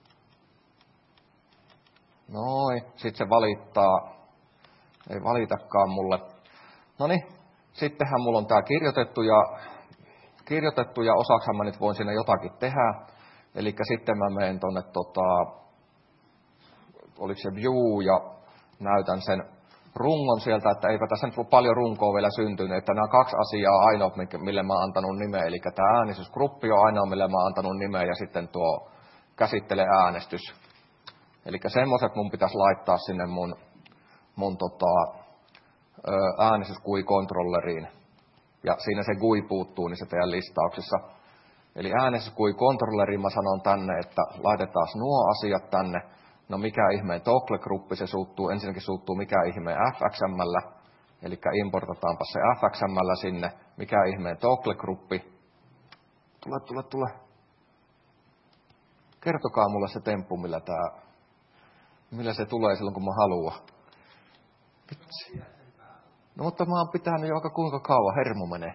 Noin. Sitten se valittaa. Ei valitakaan mulle. Noniin. Sittenhän mulla on tää kirjoitettu ja, kirjoitettu ja osaksihan mä nyt voin siinä jotakin tehdä. Eli sitten mä menen tonne, tota, oliko se view ja näytän sen rungon sieltä, että eipä tässä nyt ole paljon runkoa vielä syntynyt, että nämä kaksi asiaa on ainoa, mille mä oon antanut nimeä, eli tämä äänestysgruppi on ainoa, mille mä oon antanut nimeä, ja sitten tuo käsittele äänestys. Eli semmoiset mun pitäisi laittaa sinne mun, mun tota, äänestys G U I-kontrolleriin, ja siinä se G U I puuttuu niin se teidän listauksessa. Eli äänestys G U I-kontrolleriin mä sanon tänne, että laitetaan nuo asiat tänne. No mikä ihmeen Toggle-gruppi se suuttuu, ensinnäkin suuttuu mikä ihmeen F X M L, eli importataanpa se F X M L sinne, mikä ihmeen Toggle-gruppi. Tule, tule, tule. Kertokaa mulle se temppu, millä, tää, millä se tulee silloin, kun mä haluan. Vitsi. No mutta mä oon pitänyt jo aika kuinka kauan, hermo menee.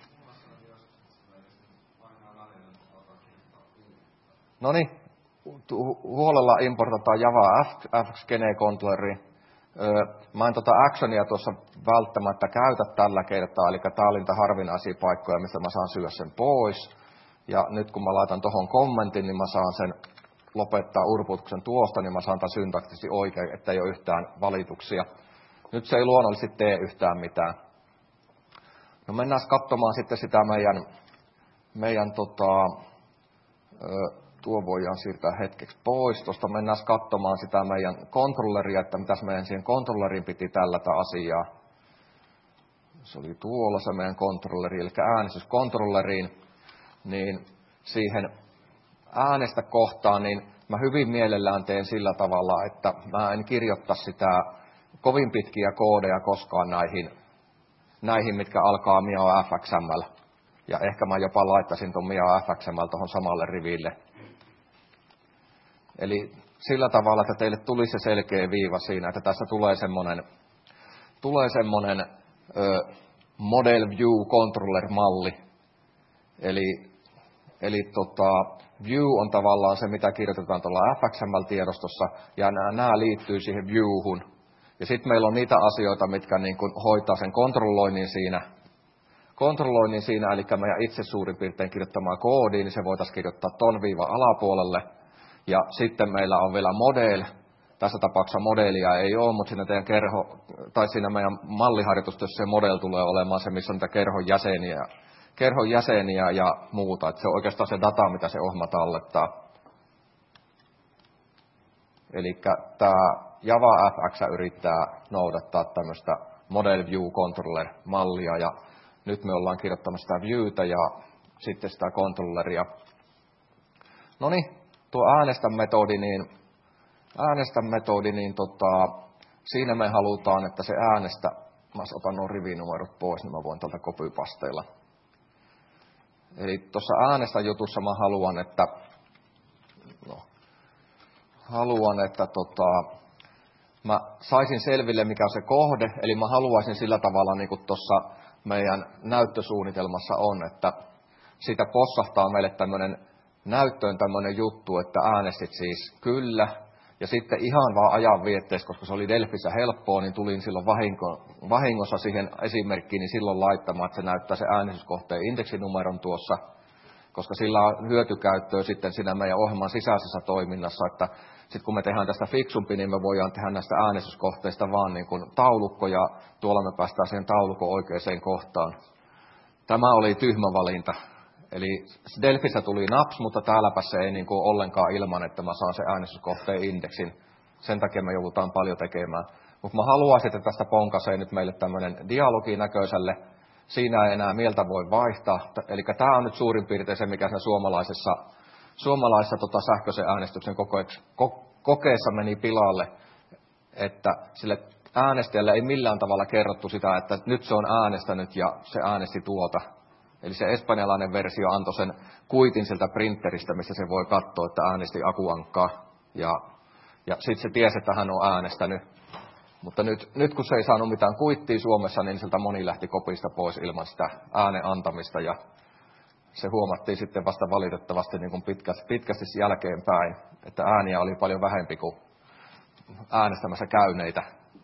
Noniin. Huolella importataan Java F X Gene-kontrolleriin. Mä en tota actionia tuossa välttämättä käytä tällä kertaa, eli tää oli niitä harvinaisia paikkoja, mistä mä saan syödä sen pois. Ja nyt kun mä laitan tohon kommentin, niin mä saan sen lopettaa urputuksen tuosta, niin mä saan tämän syntaktisesti oikein, että ei ole yhtään valituksia. Nyt se ei luonnollisesti tee yhtään mitään. No mennään katsomaan sitten sitä meidän, meidän tota, tuo voidaan siirtää hetkeksi pois. Tuosta mennään katsomaan sitä meidän kontrolleria, että mitäs meidän siihen kontrolleriin piti tällätä asiaa. Se oli tuolla se meidän kontrolleri, eli äänestyskontrolleriin. Niin siihen äänestä kohtaan, niin mä hyvin mielellään teen sillä tavalla, että mä en kirjoita sitä kovin pitkiä koodeja koskaan näihin, näihin mitkä alkaa Mia F X M L. Ja ehkä mä jopa laittaisin tuon Mia F X M L tuohon samalle riville. Eli sillä tavalla, että teille tulisi se selkeä viiva siinä, että tässä tulee semmoinen, tulee semmoinen ö, Model View Controller malli. Eli, eli tota, view on tavallaan se, mitä kirjoitetaan tuolla F X M L-tiedostossa, ja nämä, nämä liittyy siihen viewhun. Ja sitten meillä on niitä asioita, mitkä niin kuin hoitaa sen kontrolloinnin siinä, kontrolloinnin siinä, eli meidän itse suurin piirtein kirjoittamaan koodiin, niin se voitaisiin kirjoittaa ton viivan alapuolelle. Ja sitten meillä on vielä model. Tässä tapauksessa modelia ei ole, mutta siinä teidän kerho, tai siinä meidän malliharjoitusta, jos se model tulee olemaan se, missä on niitä kerhon jäseniä, kerhon jäseniä ja muuta. Että se on oikeastaan se data, mitä se ohjelma tallettaa. Eli tämä Java F X yrittää noudattaa tämmöistä Model View Controller-mallia, ja nyt me ollaan kirjoittamassa sitä viewtä, ja sitten sitä controlleria. No niin, tuo äänestä-metodi, niin, äänestä-metodi, niin tota, siinä me halutaan, että se äänestä, mä otan nuo rivinumerot pois, niin mä voin tältä copypasteilla. Eli tuossa äänestä jutussa mä haluan, että, no, haluan, että tota, mä saisin selville, mikä on se kohde, eli mä haluaisin sillä tavalla, niin kuin tuossa meidän näyttösuunnitelmassa on, että siitä possahtaa meille tämmöinen näyttöön tämmöinen juttu, että äänestit siis kyllä, ja sitten ihan vaan ajan vietteessä, koska se oli Delfissä helppoa, niin tulin silloin vahinko, vahingossa siihen esimerkkiin, niin silloin laittamaan, että se näyttää se äänestyskohteen indeksinumeron tuossa, koska sillä on hyötykäyttöä sitten siinä meidän ohjelman sisäisessä toiminnassa, että sitten kun me tehdään tästä fiksumpi, niin me voidaan tehdä näistä äänestyskohteista vaan niin kuin taulukko, ja tuolla me päästään siihen taulukon oikeaan kohtaan. Tämä oli tyhmä valinta. Eli Delfissä tuli naps, mutta täälläpä se ei niin kuin ollenkaan ilman, että mä saan sen äänestyskohteen indeksin. Sen takia me joudutaan paljon tekemään. Mutta mä haluaisin, että tästä ponkasee nyt meille tämmöinen dialogi näköiselle. Siinä ei enää mieltä voi vaihtaa. Eli tämä on nyt suurin piirtein se, mikä siinä suomalaisessa, suomalaisessa tota sähköisen äänestyksen kokeessa meni pilalle. Että sille äänestäjälle ei millään tavalla kerrottu sitä, että nyt se on äänestänyt ja se äänesti tuota. Eli se espanjalainen versio antoi sen kuitin sieltä printeristä, missä se voi katsoa, että äänesti Akuankkaa. Ja, ja sitten se tiesi, että hän on äänestänyt. Mutta nyt, nyt kun se ei saanut mitään kuittia Suomessa, niin sieltä moni lähti kopista pois ilman sitä äänen antamista. Ja se huomattiin sitten vasta valitettavasti niin kuin pitkästi, pitkästi jälkeenpäin, että ääniä oli paljon vähempi kuin äänestämässä käyneitä.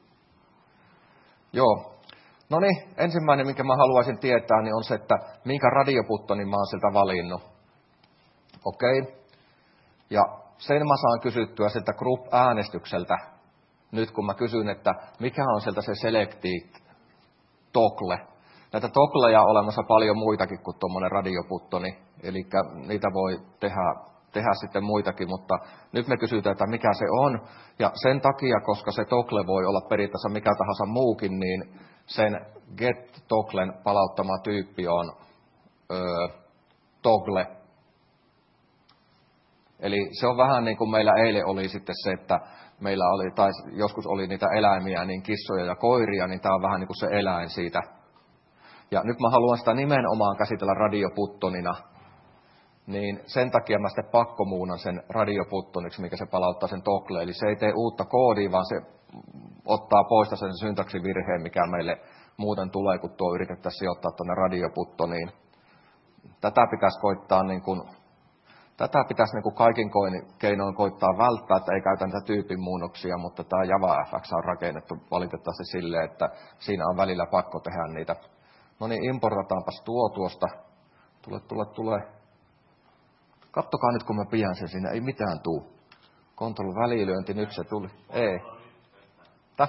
Joo. No niin, ensimmäinen, minkä mä haluaisin tietää, niin on se, että minkä radioputtonin mä oon siltä valinnut. Okei. Okay. Ja sen mä saan kysyttyä siltä group-äänestykseltä, nyt kun mä kysyn, että mikä on sieltä se selected toggle. Näitä toggleja on olemassa paljon muitakin kuin tuommoinen radioputtoni, eli niitä voi tehdä, tehdä sitten muitakin, mutta nyt me kysytään, että mikä se on. Ja sen takia, koska se toggle voi olla periaatteessa mikä tahansa muukin, niin sen get-togglen palauttama tyyppi on öö, toggle. Eli se on vähän niin kuin meillä eilen oli sitten se, että meillä oli, tai joskus oli niitä eläimiä, niin kissoja ja koiria, niin tämä on vähän niin kuin se eläin siitä. Ja nyt mä haluan sitä nimenomaan käsitellä radioputtonina, niin sen takia mä sitten pakkomuunan sen radioputtoniksi, mikä se palauttaa sen toggle. Eli se ei tee uutta koodia, vaan se ottaa poista sen syntaksivirheen, mikä meille muuten tulee, kun tuo yritettäisiin sijoittaa tuonne radioputtoniin. Tätä pitäisi koittaa niin kuin, tätä pitäisi niin kuin kaikin keinoin koittaa välttää, että ei käytä niitä tyypin muunnoksia, mutta tämä JavaFX on rakennettu valitettavasti silleen, että siinä on välillä pakko tehdä niitä. No niin, importataanpas tuo tuosta. Tule, tule, tule. Kattokaa nyt, kun mä pidän sen siinä, ei mitään tuu. Control välilyönti, nyt se tuli. Ei. Täh?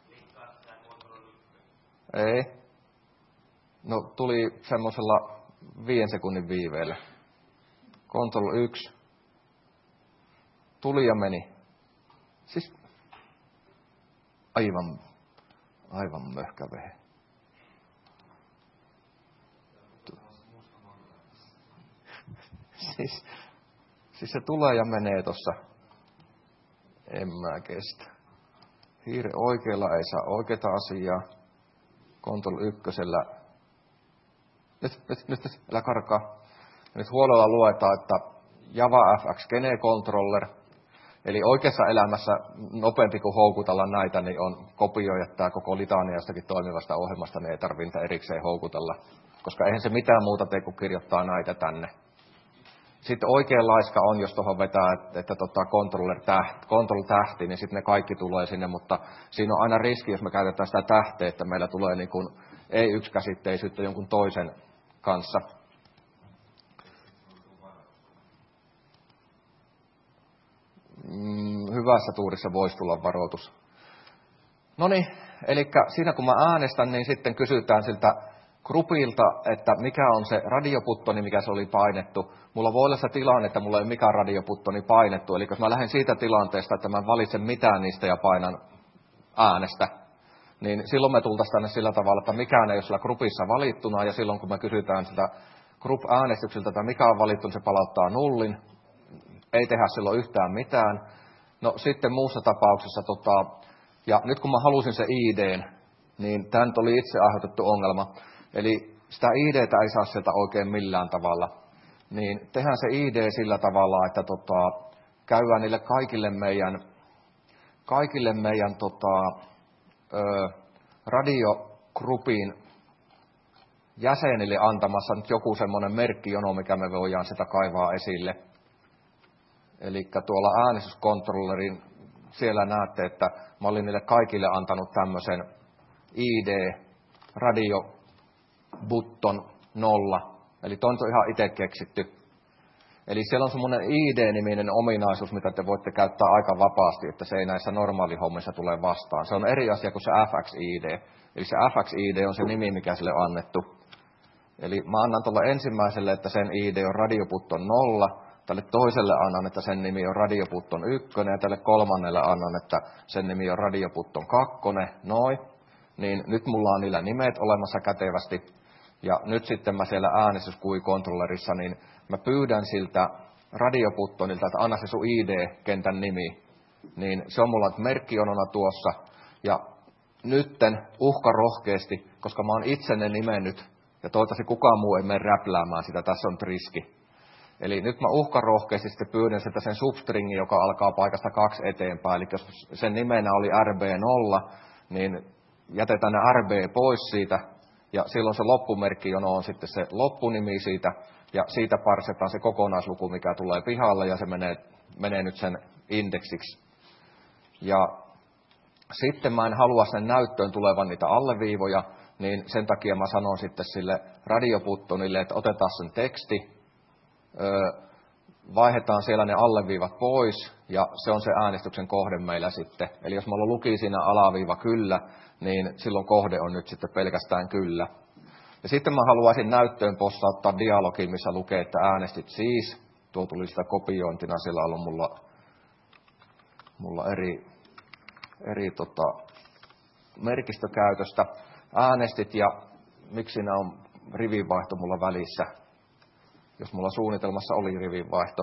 Ei. No tuli semmoisella viiden sekunnin viiveellä. Control yksi. Tuli ja meni. Siis aivan, aivan möhkävehe. Siis, siis se tulee ja menee tossa. En mä kestä. Hiiri oikealla ei saa oikeata asiaa. Control ykkösellä. Nyt, nyt, nyt, nyt, älä karkaa. Ja nyt huolella luetaan, että JavaFX Gene Controller. Eli oikeassa elämässä nopeampi kuin houkutella näitä, niin on kopioida tämä koko litania jostakin toimivasta ohjelmasta, niin ei tarvitse erikseen houkutella. Koska eihän se mitään muuta tee, kuin kirjoittaa näitä tänne. Sitten oikein laiska on, jos tuohon vetää, että, että tota controller tähti, control tähti, niin sitten ne kaikki tulee sinne, mutta siinä on aina riski, jos me käytetään sitä tähteä, että meillä tulee niin kuin ei yksikäsitteisyyttä jonkun toisen kanssa. Mm, hyvässä tuurissa voisi tulla varoitus. No niin, eli siinä kun mä äänestän, niin sitten kysytään siltä grupilta, että mikä on se radioputtoni, mikä se oli painettu. Mulla voi olla se tilanne, että mulla ei ole mikään radioputtoni painettu. Eli jos mä lähden siitä tilanteesta, että mä valitsen mitään niistä ja painan äänestä, niin silloin me tultaisiin tänne sillä tavalla, että mikään ei ole sillä grupissa valittuna. Ja silloin kun me kysytään sitä group-äänestyksiltä, että mikä on valittu, niin se palauttaa nullin. Ei tehdä silloin yhtään mitään. No sitten muussa tapauksessa, tota, ja nyt kun mä halusin se I D:n, niin tämä nyt oli itse aiheutettu ongelma. Eli sitä I D:tä ei saa sieltä oikein millään tavalla. Niin tehdään se I D sillä tavalla, että tota, käydään niille kaikille meidän, kaikille meidän tota, ö, radiogrupin jäsenille antamassa nyt joku semmoinen merkkijono, mikä me voidaan sitä kaivaa esille. Eli tuolla äänestyskontrollerin siellä näette, että mä olin niille kaikille antanut tämmöisen I D, radio, button, nolla. Eli toi on ihan itse keksitty. Eli siellä on semmoinen I D-niminen ominaisuus, mitä te voitte käyttää aika vapaasti, että se ei näissä normaalihommissa tule vastaan. Se on eri asia kuin se F X I D. Eli se F X I D on se nimi, mikä sille on annettu. Eli mä annan tuolle ensimmäiselle, että sen I D on radioputton nolla. Tälle toiselle annan, että sen nimi on radioputton ykkönen. Ja tälle kolmannelle annan, että sen nimi on radioputton kakkonen. Noin. Niin nyt mulla on niillä nimet olemassa kätevästi. Ja nyt sitten mä siellä äänestyskuikontrollerissa, niin mä pyydän siltä radioputtonilta, että anna se sun I D-kentän nimi. Niin se on mulla merkkionona tuossa. Ja nytten uhkarohkeasti, koska mä oon itse ne nimennyt, ja toivottavasti kukaan muu ei mene räpläämään sitä, tässä on riski. Eli nyt mä uhkarohkeasti sitten pyydän sieltä sen substringin, joka alkaa paikasta kaksi eteenpäin. Eli jos sen nimenä oli R B nolla, niin jätetään ne R B pois siitä. Ja silloin se loppumerkkijono on sitten se loppunimi siitä, ja siitä parsetaan se kokonaisluku, mikä tulee pihalle, ja se menee, menee nyt sen indeksiksi. Ja sitten mä en halua sen näyttöön tulevan niitä alleviivoja, niin sen takia mä sanon sitten sille radioputtonille, että otetaan sen teksti, vaihdetaan siellä ne alleviivat pois, ja se on se äänestyksen kohde meillä sitten. Eli jos mulla luki siinä alaviiva kyllä, niin silloin kohde on nyt sitten pelkästään kyllä. Ja sitten mä haluaisin näyttöön postauttaa dialogin, missä lukee, että äänestit siis. Tuo tuli sitä kopiointina, siellä on ollut mulla, mulla eri, eri tota, merkistökäytöstä. Äänestit ja miksi siinä on rivinvaihto mulla välissä, jos mulla suunnitelmassa oli rivinvaihto.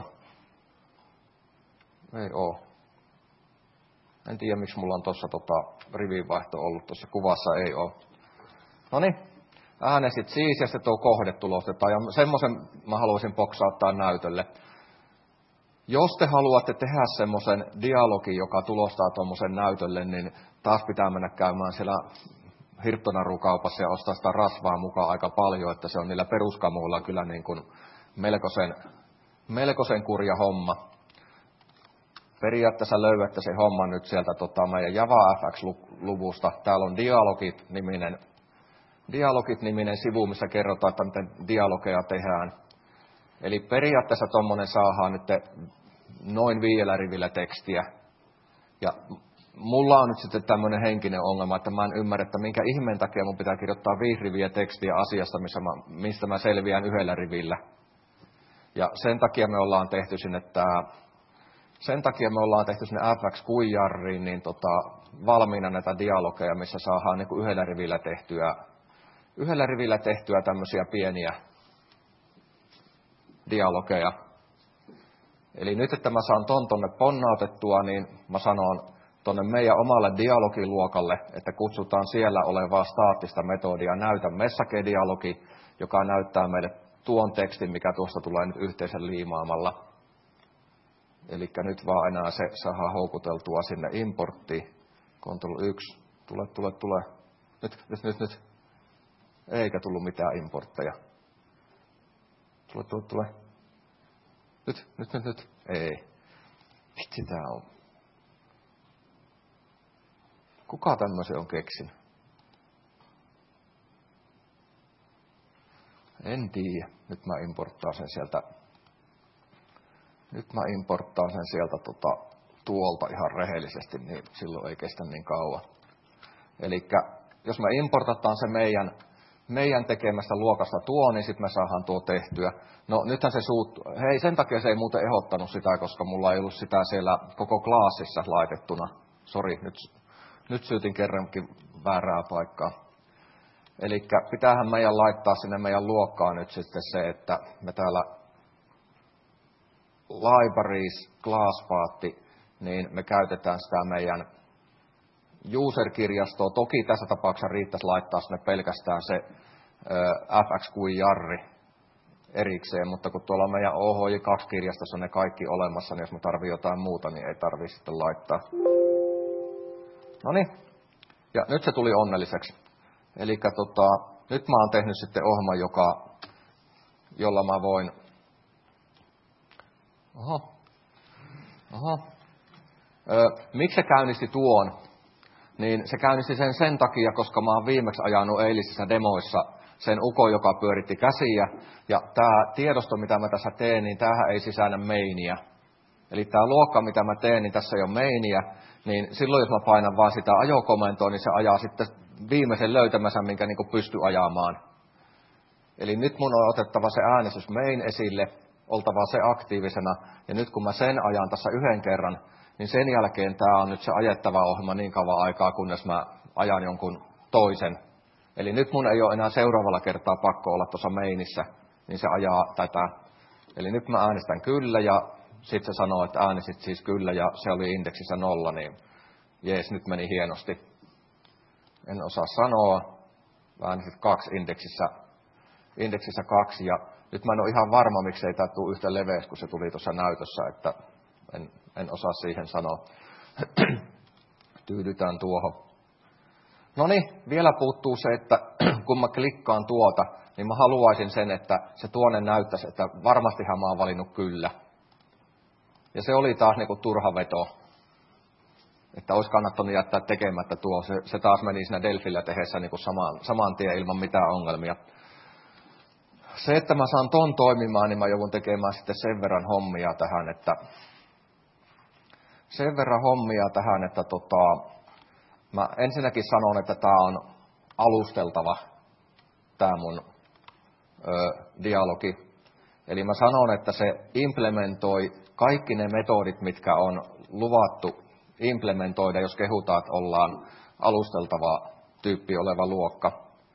Ei oo. En tiedä, miksi mulla on tuossa tota, rivinvaihto ollut, tuossa kuvassa ei ole. No niin, äänestit siis ja sitten tuo kohde tulostetaan. Ja semmoisen mä haluaisin poksauttaa näytölle. Jos te haluatte tehdä semmoisen dialogin, joka tulostaa tuommoisen näytölle, niin taas pitää mennä käymään siellä Hirttonarukaupassa ja ostaa sitä rasvaa mukaan aika paljon, että se on niillä peruskamuilla kyllä niin kuin melkoisen, melkoisen kurja homma. Periaatteessa löydätte se homma nyt sieltä tota, meidän JavaFX-luvusta. Täällä on Dialogit-niminen, Dialogit-niminen sivu, missä kerrotaan, että miten dialogeja tehdään. Eli periaatteessa tuommoinen saadaan nyt noin viidellä rivillä tekstiä. Ja mulla on nyt sitten tämmöinen henkinen ongelma, että mä en ymmärrä, että minkä ihmeen takia mun pitää kirjoittaa viisi riviä tekstiä asiasta, missä mä, mistä mä selviän yhdellä rivillä. Ja sen takia me ollaan tehty sinne tää... Sen takia me ollaan tehty sinne F X-kuijarriin niin tota, valmiina näitä dialogeja, missä saadaan niin kuin yhdellä rivillä tehtyä, yhdellä rivillä tehtyä tämmöisiä pieniä dialogeja. Eli nyt, että mä saan ton tonne ponnautettua, niin mä sanon tonne meidän omalle dialogiluokalle, että kutsutaan siellä olevaa staattista metodia näytä message-dialogi, joka näyttää meille tuon tekstin, mikä tuosta tulee nyt yhteisen liimaamalla. Eli nyt vaan enää se saadaan houkuteltua sinne importtiin. Control yksi. Tule, tule, tule. Nyt, nyt, nyt, nyt. Eikä tullut mitään importteja. Tule, tule, tule. Nyt, nyt, nyt, nyt. Ei. Vitsi tää on. Kuka tämmöisen on keksin? En tiedä. Nyt mä importtaan sen sieltä. Nyt mä importtaan sen sieltä tota, tuolta ihan rehellisesti, niin silloin ei kestä niin kauan. Eli jos mä importataan se meidän, meidän tekemästä luokasta tuo, niin sitten me saadaan tuo tehtyä. No nythän se suut... Hei, sen takia se ei muuten ehdottanut sitä, koska mulla ei ollut sitä siellä koko klaasissa laitettuna. Sori, nyt, nyt syytin kerrankin väärää paikkaa. Eli pitäähän meidän laittaa sinne meidän luokkaan nyt sitten se, että me täällä libraries, classpath, niin me käytetään sitä meidän user-kirjastoa. Toki tässä tapauksessa riittäisi laittaa sinne pelkästään se F X Q I-jarri erikseen, mutta kun tuolla meidän O H J kaksi-kirjastossa on ne kaikki olemassa, niin jos me tarvii jotain muuta, niin ei tarvitse sitten laittaa. Noniin, ja nyt se tuli onnelliseksi. Eli tota, nyt mä oon tehnyt sitten ohjelman, joka, jolla mä voin... Oho. Oho. Ö, miksi se käynnisti tuon? Niin se käynnisti sen sen takia, koska mä oon viimeksi ajanut eilisissä demoissa sen ukon, joka pyöritti käsiä. Ja tämä tiedosto, mitä mä tässä teen, niin tämähän ei sisällä meiniä. Eli tämä luokka, mitä mä teen, niin tässä ei ole meiniä. Niin silloin, jos mä painan vaan sitä ajokomentoa, niin se ajaa sitten viimeisen löytämänsä, minkä niin pystyy ajamaan. Eli nyt mun on otettava se äänestys main esille, oltava se aktiivisena. Ja nyt kun mä sen ajan tässä yhden kerran, niin sen jälkeen tämä on nyt se ajettava ohjelma niin kauan aikaa, kunnes mä ajan jonkun toisen. Eli nyt mun ei ole enää seuraavalla kertaa pakko olla tuossa mainissä, niin se ajaa tätä. Eli nyt mä äänestän kyllä ja sitten se sanoo, että äänestit siis kyllä ja se oli indeksissä nolla, niin jees, nyt meni hienosti. En osaa sanoa. Äänestit kaksi indeksissä, indeksissä kaksi ja nyt mä en ole ihan varma, miksi ei tämä tule yhtä leveästi, kun se tuli tuossa näytössä, että en, en osaa siihen sanoa. Tyydytään tuohon. No niin, vielä puuttuu se, että kun mä klikkaan tuota, niin mä haluaisin sen, että se tuonne näyttäisi, että varmastihan mä oon valinnut kyllä. Ja se oli taas niinku turha veto, että olisi kannattanut jättää tekemättä tuo. Se, se taas meni siinä Delfillä tehdessä niinku saman, saman tien ilman mitään ongelmia. Se, että mä saan ton toimimaan, niin mä joudun tekemään sitten sen verran hommia tähän, että sen verran hommia tähän, että tota, mä ensinnäkin sanon, että tää on alusteltava, tää mun ö, dialogi. Eli mä sanon, että se implementoi kaikki ne metodit, mitkä on luvattu implementoida, jos kehutaan, että ollaan alusteltava tyyppi oleva luokka.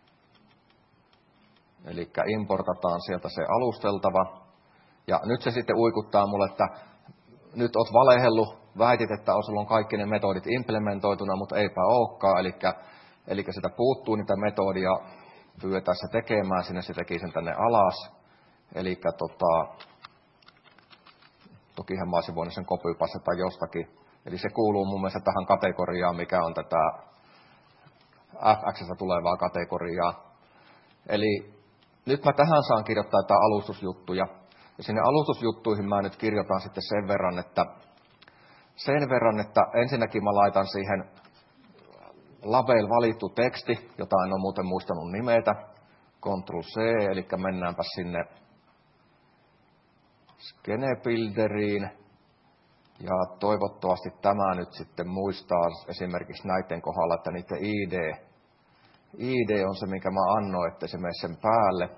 Eli importataan sieltä se alusteltava. Ja nyt se sitten uikuttaa mulle, että nyt oot valehellut, väitit, että sulla on kaikki ne metodit implementoituna, mutta eipä olekaan. Eli, eli sitä puuttuu niitä metodia, pyydetään se tekemään, sinne se teki sen tänne alas. Eli tota, tokihan mä olisin voinut sen copypastata jostakin. Eli se kuuluu mun mielestä tähän kategoriaan, mikä on tätä F X:stä tulevaa kategoriaa. Eli nyt mä tähän saan kirjoittaa jotain alustusjuttuja. Ja sinne alustusjuttuihin mä nyt kirjoitan sitten sen verran, että sen verran, että ensinnäkin mä laitan siihen label valittu teksti, jota en ole muuten muistanut nimetä. Control C, eli mennäänpä sinne Skenebuilderiin. Ja toivottavasti tämä nyt sitten muistaa esimerkiksi näiden kohdalla, että niiden I D, I D on se, minkä mä annoin, että se menee sen päälle.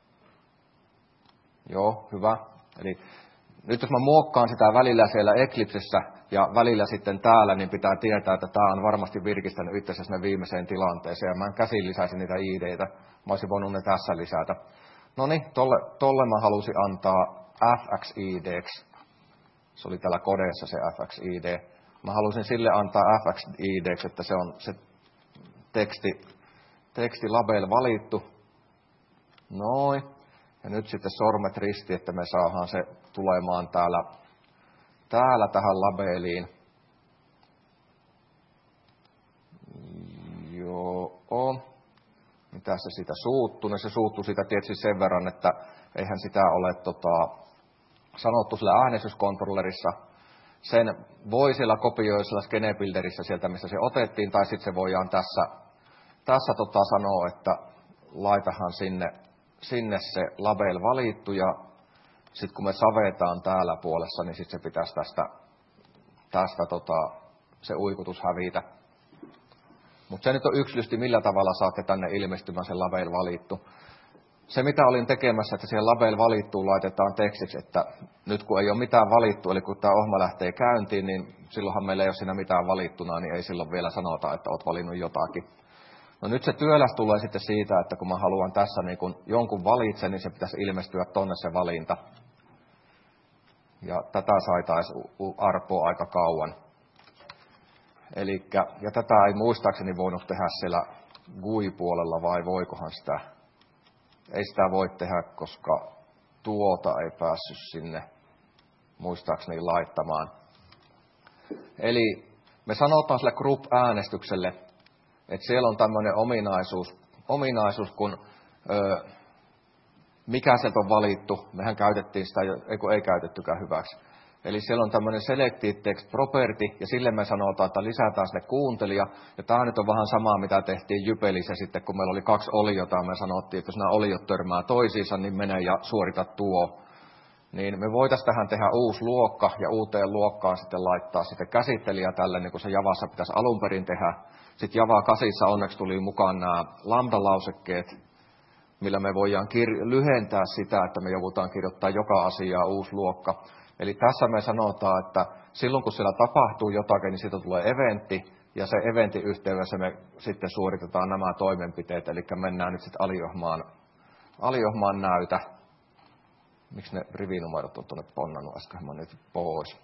Joo, hyvä. Eli nyt jos mä muokkaan sitä välillä siellä Eclipsessä ja välillä sitten täällä, niin pitää tietää, että tämä on varmasti virkistänyt itse asiassa viimeiseen tilanteeseen. Ja mä en käsin lisäisi niitä I D:tä. Mä olisin voinut ne tässä lisätä. No niin, tolle, tolle mä halusin antaa F X I D:ksi. Se oli täällä kodeessa se F X I D. Mä halusin sille antaa F X I D:ksi, että se on se teksti, tekstilabel valittu. Noin. Ja nyt sitten sormet risti, että me saadaan se tulemaan täällä, täällä tähän labeliin. Joo. Mitä se siitä suuttuu? No se suuttuu siitä tietysti sen verran, että eihän sitä ole tota, sanottu sillä äänestyskontrollerissa. Sen voi siellä kopioida sillä Skenebuilderissä sieltä, missä se otettiin, tai sitten se voidaan tässä, tässä tota sanoa, että laitahan sinne, sinne se label valittu, ja sitten kun me savetaan täällä puolessa, niin sitten se pitäisi tästä, tästä tota, se uikutus hävitä. Mutta se nyt on yksilösti, millä tavalla saatte tänne ilmestymään se label valittu. Se, mitä olin tekemässä, että siihen label valittuun laitetaan tekstiksi, että nyt kun ei ole mitään valittu, eli kun tämä ohjelma lähtee käyntiin, niin silloinhan meillä ei ole siinä mitään valittuna, niin ei silloin vielä sanota, että olet valinnut jotakin. No No nyt se työläs tulee sitten siitä, että kun mä haluan tässä niin kun jonkun valitsen, niin se pitäisi ilmestyä tonne se valinta. Ja tätä sai taas arpoa aika kauan. Elikkä, ja tätä ei muistaakseni voinut tehdä siellä G U I-puolella, vai voikohan sitä? Ei sitä voi tehdä, koska tuota ei päässyt sinne muistaakseni laittamaan. Eli me sanotaan sille group-äänestykselle, että siellä on tämmöinen ominaisuus, ominaisuus kun ö, mikä sieltä on valittu. Mehän käytettiin sitä, ei kun ei käytettykään hyväksi. Eli siellä on tämmöinen selected text property, ja sille me sanotaan, että lisätään sinne kuuntelija. Ja tämä nyt on vähän samaa, mitä tehtiin Jypelissä sitten, kun meillä oli kaksi oliota, me sanottiin, että jos nämä oliot törmää toisiinsa, niin mene ja suorita tuo. Niin me voitaisiin tähän tehdä uusi luokka, ja uuteen luokkaan sitten laittaa sitten käsittelijä tälle, niin kuin se Javassa pitäisi alun perin tehdä. Sitten Java kahdeksan onneksi tuli mukaan nämä lambda-lausekkeet, millä me voidaan kir- lyhentää sitä, että me joudutaan kirjoittaa joka asiaa uusi luokka. Eli tässä me sanotaan, että silloin kun siellä tapahtuu jotakin, niin siitä tulee eventti, ja se eventin yhteydessä me sitten suoritetaan nämä toimenpiteet, eli mennään nyt sitten aliohmaan, aliohmaan näytä. Miksi ne rivinumerot on tuonne ponnannut, äsken mä nyt pois.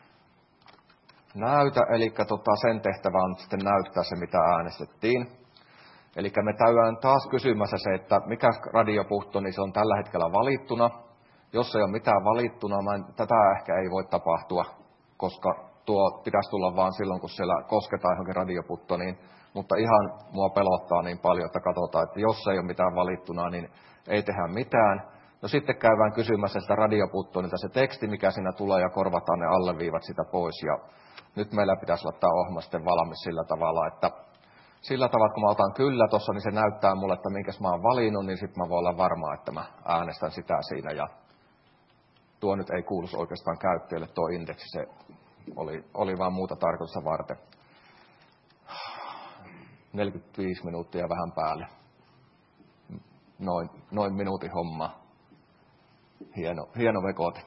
Näytä, eli tota sen tehtävä on sitten näyttää se, mitä äänestettiin. Eli me käydään taas kysymässä se, että mikä radiopuhto, niin se on tällä hetkellä valittuna. Jos ei ole mitään valittuna, mä en, tätä ehkä ei voi tapahtua, koska tuo pitäisi tulla vaan silloin, kun siellä kosketaan johonkin radioputtoniin. Mutta ihan mua pelottaa niin paljon, että katsotaan, että jos ei ole mitään valittuna, niin ei tehdä mitään. No sitten käydään kysymässä sitä radioputtonilta se teksti, mikä siinä tulee, ja korvataan ne alleviivat sitä pois. Ja nyt meillä pitäisi olla tämä ohjelma sitten valmis sillä tavalla, että sillä tavalla, kun mä otan kyllä tuossa, niin se näyttää mulle, että minkäs mä oon valinnut, niin sitten mä voin olla varma, että mä äänestän sitä siinä. Ja tuo nyt ei kuulu oikeastaan käyttäjälle, tuo indeksi, se oli, oli vaan muuta tarkoitusta varten. neljäkymmentäviisi minuuttia vähän päälle. Noin, noin minuutin hommaa. Hieno, hieno vekote.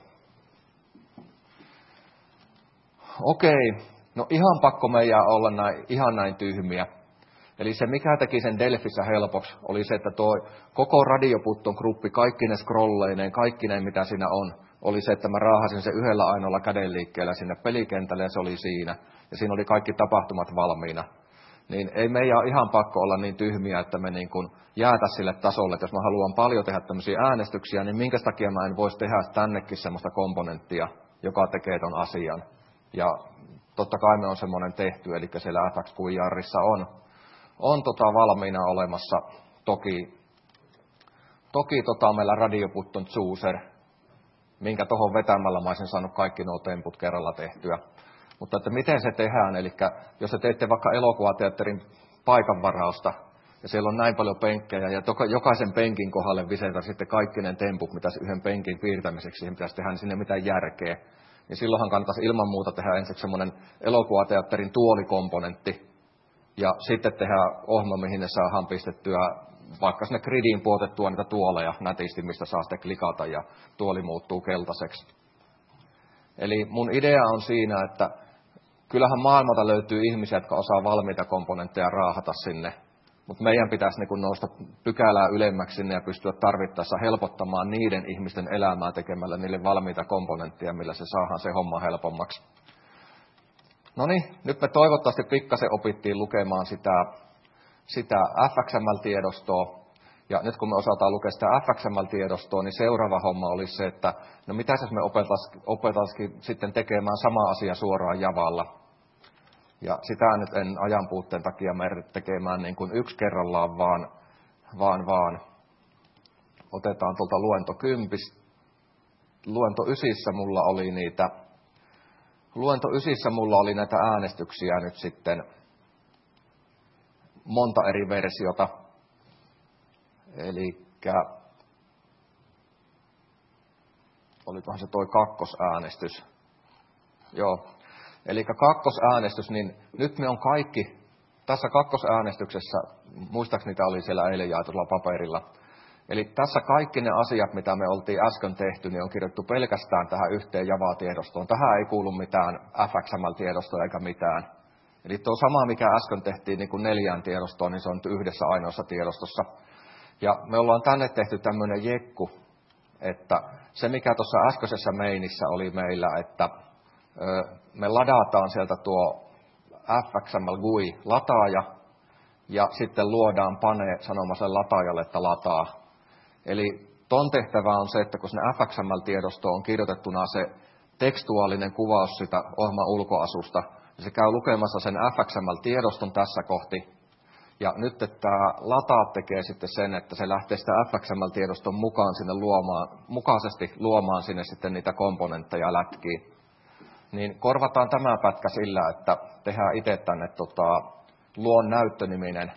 Okei, no ihan pakko meidän olla näin, ihan näin tyhmiä. Eli se, mikä teki sen Delfissä helpoksi, oli se, että tuo koko radioputton gruppi, kaikki ne scrolleineen, kaikki ne, mitä siinä on, oli se, että mä raahasin se yhdellä ainoalla kädenliikkeellä sinne pelikentälle, ja se oli siinä. Ja siinä oli kaikki tapahtumat valmiina. Niin ei meidän ole ihan pakko olla niin tyhmiä, että me niin kuin jäätä sille tasolle, että jos mä haluan paljon tehdä tämmöisiä äänestyksiä, niin minkä takia mä en voisi tehdä tännekin semmoista komponenttia, joka tekee ton asian. Ja totta kai me on semmoinen tehty, eli siellä F X Q I-jarrissa on, on tota valmiina olemassa. Toki, toki tota meillä radioputton chooser, minkä tohon vetämällä mä olisin saanut kaikki nuo temput kerralla tehtyä. Mutta että miten se tehdään, eli jos te teette vaikka elokuvateatterin paikanvarausta, ja siellä on näin paljon penkkejä, ja jokaisen penkin kohdalle visetään sitten kaikki ne temput, mitä yhden penkin piirtämiseksi siihen pitäisi tehdä, niin sinne ei mitään järkeä. Niin silloinhan kannattaisi ilman muuta tehdä ensin semmoinen elokuvateatterin tuolikomponentti, ja sitten tehdä ohjelma, mihin ne saadaan pistettyä vaikka sinne gridiin puotettua niitä tuoleja nätisti, mistä saa sitten klikata, ja tuoli muuttuu keltaiseksi. Eli mun idea on siinä, että kyllähän maailmalta löytyy ihmisiä, jotka osaa valmiita komponentteja raahata sinne, mutta meidän pitäisi niin nousta pykälää ylemmäksi sinne ja pystyä tarvittaessa helpottamaan niiden ihmisten elämää tekemällä niille valmiita komponentteja, millä se saadaan se homma helpommaksi. No niin, nyt me toivottavasti pikkasen opittiin lukemaan sitä, sitä F X M L-tiedostoa. Ja nyt kun me osataan lukea sitä F X M L-tiedostoa, niin seuraava homma olisi se, että no mitä jos me opetaisikin sitten tekemään sama asia suoraan Javalla. Ja sitä nyt en ajan puutteen takia mene tekemään niin kuin yksi kerrallaan, vaan, vaan, vaan otetaan tuolta luento kympistä. Luento ysissä mulla oli niitä, luento ysissä mulla oli näitä äänestyksiä nyt sitten monta eri versiota. Elikkä, olikohan se toi kakkosäänestys? Joo, eli kakkosäänestys, niin nyt me on kaikki, tässä kakkosäänestyksessä, muistaakseni niitä oli siellä eilen jaetulla paperilla, eli tässä kaikki ne asiat, mitä me oltiin äsken tehty, niin on kirjoittu pelkästään tähän yhteen Java-tiedostoon. Tähän ei kuulu mitään F X M L-tiedostoa eikä mitään. Eli tuo sama, mikä äsken tehtiin niin kuin neljään tiedostoon, niin se on nyt yhdessä ainoassa tiedostossa. Ja me ollaan tänne tehty tämmöinen jekku, että se mikä tuossa äskeisessä meinissä oli meillä, että me ladataan sieltä tuo F X M L G U I-lataaja ja sitten luodaan pane sanomaselle lataajalle, että lataa. Eli ton tehtävä on se, että kun sinne F X M L-tiedostoon on kirjoitettuna se tekstuaalinen kuvaus sitä ohjelman ulkoasusta, niin se käy lukemassa sen F X M L-tiedoston tässä kohti. Ja nyt tämä lataa tekee sitten sen, että se lähtee sitä F X M L-tiedoston mukaan sinne luomaan, mukaisesti luomaan sinne sitten niitä komponentteja lätkiä. Niin korvataan tämä pätkä sillä, että tehdään itse tänne tota, luon näyttöniminen.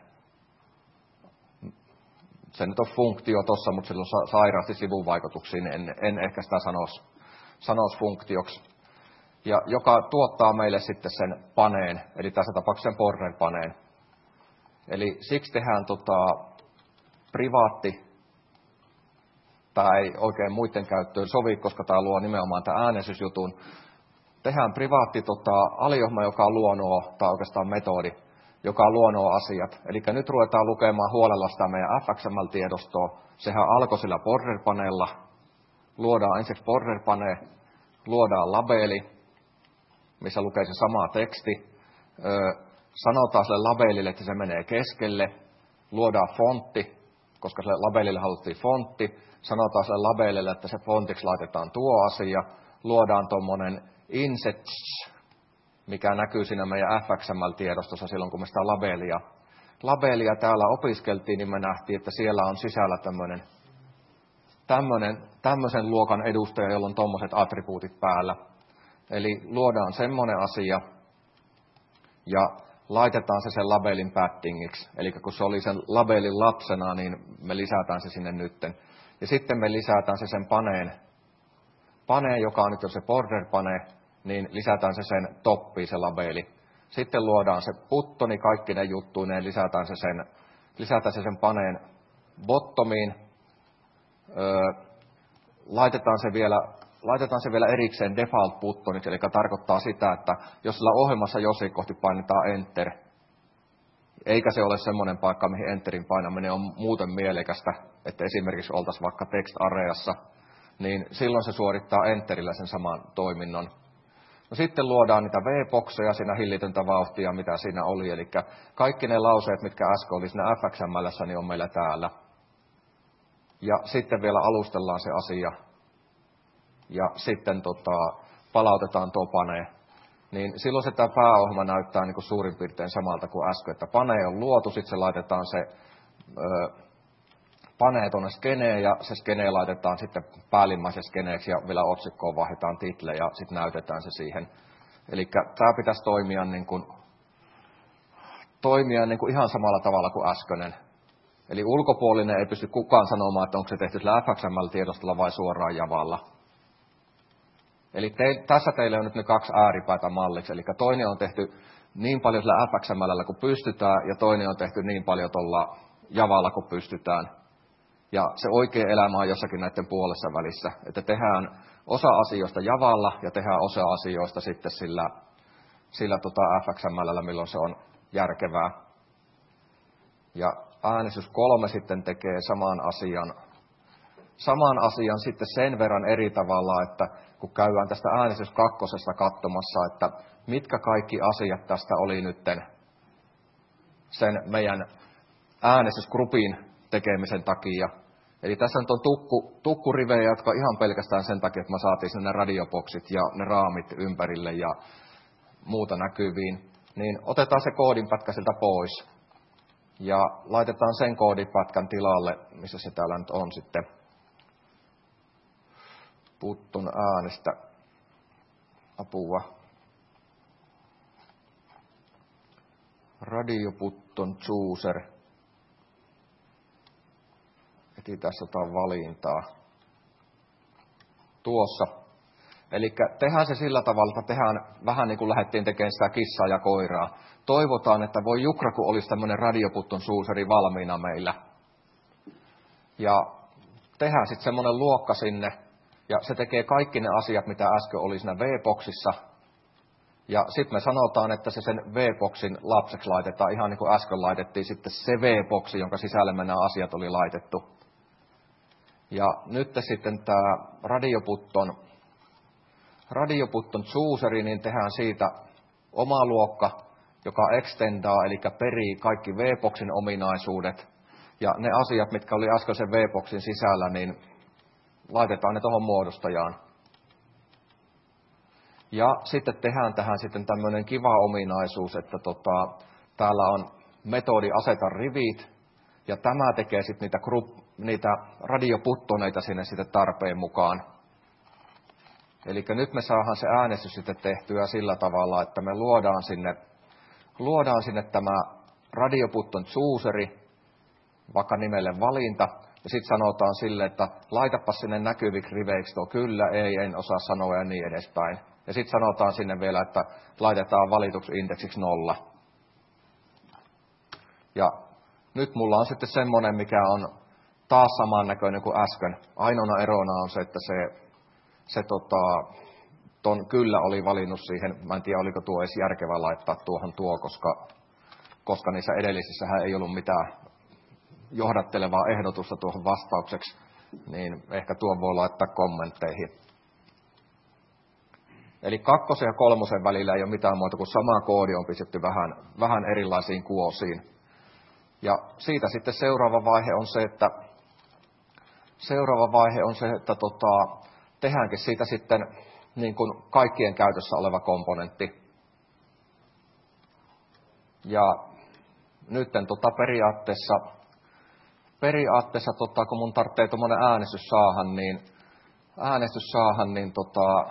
Se nyt on funktio tuossa, mutta sillä on sairaasti sivuvaikutuksia, niin en, en ehkä sitä sanoisi, sanoisi funktioksi. Ja joka tuottaa meille sitten sen paneen, eli tässä tapauksessa sen Border-paneen. Eli siksi tehdään tota, privaatti, tämä ei oikein muiden käyttöön sovi, koska tämä luo nimenomaan tämän äänestysjutun. Tehdään privaatti tota, aliohjelma, joka luo nuo, tai oikeastaan metodi, joka luo nuo asiat. Eli nyt ruvetaan lukemaan huolella sitä meidän F X M L-tiedostoa. Sehän alkoi sillä Border-paneella. Luodaan ensiksi Border-pane, luodaan labeli, missä lukee se sama teksti. Öö, sanotaan sille labelille, että se menee keskelle. Luodaan fontti, koska sille labelille haluttiin fontti. Sanotaan sille labelille, että se fontiksi laitetaan tuo asia. Luodaan tuommoinen insets, mikä näkyy siinä meidän F X M L-tiedostossa silloin, kun me sitä labelia, labelia täällä opiskeltiin, niin me nähtiin, että siellä on sisällä tämmöinen, tämmöinen, tämmöisen luokan edustaja, jolla on tuommoiset attribuutit päällä. Eli luodaan semmoinen asia ja laitetaan se sen labelin paddingiksi. Eli kun se oli sen labelin lapsena, niin me lisätään se sinne nytten. Ja sitten me lisätään se sen paneen, paneen joka on nyt jo se border-pane, niin lisätään se sen toppiin, se labeli. Sitten luodaan se buttoni, kaikki ne juttuineen, lisätään se sen, lisätään se sen paneen bottomiin. Öö, laitetaan, se vielä, laitetaan se vielä erikseen default buttoniksi, eli tarkoittaa sitä, että jos sillä ohjelmassa jossain kohti painetaan enter, eikä se ole semmoinen paikka, mihin enterin painaminen on muuten mielekästä, että esimerkiksi oltaisiin vaikka text-areassa, niin silloin se suorittaa enterillä sen saman toiminnon. No sitten luodaan niitä V-bokseja, siinä hillitöntä vauhtia, mitä siinä oli. Eli kaikki ne lauseet, mitkä äsken oli siinä F X M L:ssä, niin on meillä täällä. Ja sitten vielä alustellaan se asia. Ja sitten tota, palautetaan tuo pane. Niin silloin se tämä pääohjelma näyttää niin kuin suurin piirtein samalta kuin äsken, että pane on luotu, sitten se laitetaan se ö, pane tuonne skeneen ja se skene laitetaan sitten päällimmäisen skeneeksi ja vielä otsikkoon vaihdetaan title ja sitten näytetään se siihen. Eli tämä pitäisi toimia, niin kuin, toimia niin kuin ihan samalla tavalla kuin äskeinen. Eli ulkopuolinen ei pysty kukaan sanomaan, että onko se tehty sillä F X M L-tiedostolla vai suoraan Javalla. Eli te, tässä teille on nyt ne kaksi ääripäätä malliksi. Eli toinen on tehty niin paljon sillä F X M L:llä kuin pystytään ja toinen on tehty niin paljon tuolla Javalla kuin pystytään. Ja se oikea elämä on jossakin näiden puolessa välissä, että tehdään osa asioista Javalla ja tehdään osa asioista sitten sillä, sillä tota F X M L:llä, milloin se on järkevää. Ja äänestys kolme sitten tekee saman asian, saman asian sitten sen verran eri tavalla, että kun käydään tästä äänestys kakkosesta katsomassa, että mitkä kaikki asiat tästä oli nytten sen meidän äänestysgrupin tekemisen takia. Eli tässä on tukku, tukkurivejä, jotka ihan pelkästään sen takia, että me saatiin sinne radioboksit ja ne raamit ympärille ja muuta näkyviin. Niin otetaan se koodinpätkä sieltä pois ja laitetaan sen koodinpätkän tilalle, missä se täällä nyt on sitten. Putton äänestä apua. Radioputton chooser. Tässä jotain valintaa. Tuossa. Eli tehdään se sillä tavalla, että tehdään vähän niin kuin lähdettiin tekemään sitä kissaa ja koiraa. Toivotaan, että voi jukra, kun olisi tämmöinen radioputton suuseri valmiina meillä. Ja tehdään sitten semmoinen luokka sinne. Ja se tekee kaikki ne asiat, mitä äsken oli siinä V-boksissa. Ja sitten me sanotaan, että se sen V-boksin lapseksi laitetaan, ihan niin kuin äsken laitettiin sitten se V-boksi, jonka sisälle me nämä asiat oli laitettu. Ja nyt sitten tämä radioputton, radioputton chooseri, niin tehdään siitä oma luokka, joka extendaa, eli perii kaikki V-boksin ominaisuudet. Ja ne asiat, mitkä oli äsken sen V-boksin sisällä, niin laitetaan ne tuohon muodostajaan. Ja sitten tehdään tähän sitten tämmöinen kiva ominaisuus, että tota, täällä on metodi aseta rivit, ja tämä tekee sitten niitä, grup, niitä radioputtoneita sinne sitten tarpeen mukaan. Eli nyt me saadaan se äänestys sitten tehtyä sillä tavalla, että me luodaan sinne, luodaan sinne tämä radioputton chooseri, vaikka nimelle valinta, ja sitten sanotaan sille, että laitapa sinne näkyviksi riveiksi tuo kyllä, ei, en osaa sanoa ja niin edespäin. Ja sitten sanotaan sinne vielä, että laitetaan valituksi indeksiksi nolla. Ja nyt mulla on sitten semmoinen, mikä on taas samannäköinen kuin äsken. Ainoana erona on se, että se, se tota, ton kyllä oli valinnut siihen. Mä en tiedä, oliko tuo edes järkevää laittaa tuohon tuo, koska, koska niissä edellisissähän ei ollut mitään johdattelevaa ehdotusta tuohon vastaukseksi. Niin ehkä tuon voi laittaa kommentteihin. Eli kakkosen ja kolmosen välillä ei ole mitään muuta kuin sama koodi on pistetty vähän, vähän erilaisiin kuosiin. Ja siitä sitten seuraava vaihe on se, että, seuraava vaihe on se, että tota, tehdäänkin siitä sitten niin kuin kaikkien käytössä oleva komponentti. Ja nyt tota periaatteessa, periaatteessa tota, kun mun tarvitsee tuommoinen äänestys saahan, niin, äänestys saahan, niin tota,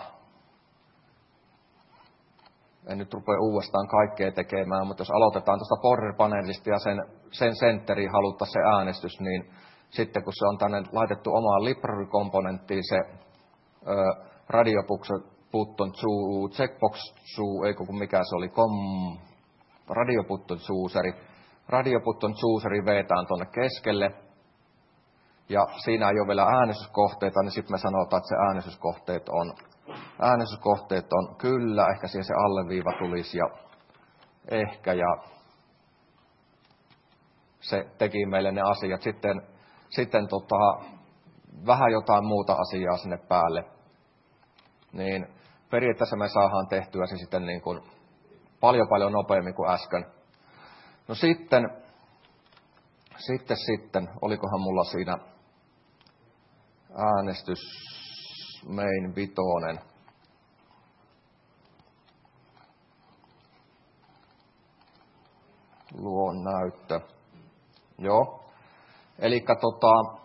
en nyt rupea uudestaan kaikkea tekemään, mutta jos aloitetaan tuosta border-paneelista ja sen, sen sentteriin haluttaa se äänestys, niin sitten kun se on tänne laitettu omaan library-komponenttiin se ö, radioputton checkbox, ei kun mikä se oli, kom, radioputton chooseri, radioputton chooseri vetään tuonne keskelle, ja siinä ei ole vielä äänestyskohteita, niin sitten me sanotaan, että se äänestyskohteet on Äänestyskohteet on kyllä, ehkä siihen se alleviiva tulisi ja ehkä, ja se teki meille ne asiat. Sitten, sitten tota, vähän jotain muuta asiaa sinne päälle. Niin periaatteessa me saadaan tehtyä se sitten niin kuin paljon paljon nopeammin kuin äsken. No sitten, sitten, sitten, olikohan mulla siinä äänestys main vitonen. Luon näyttö. Joo. Elikkä tota,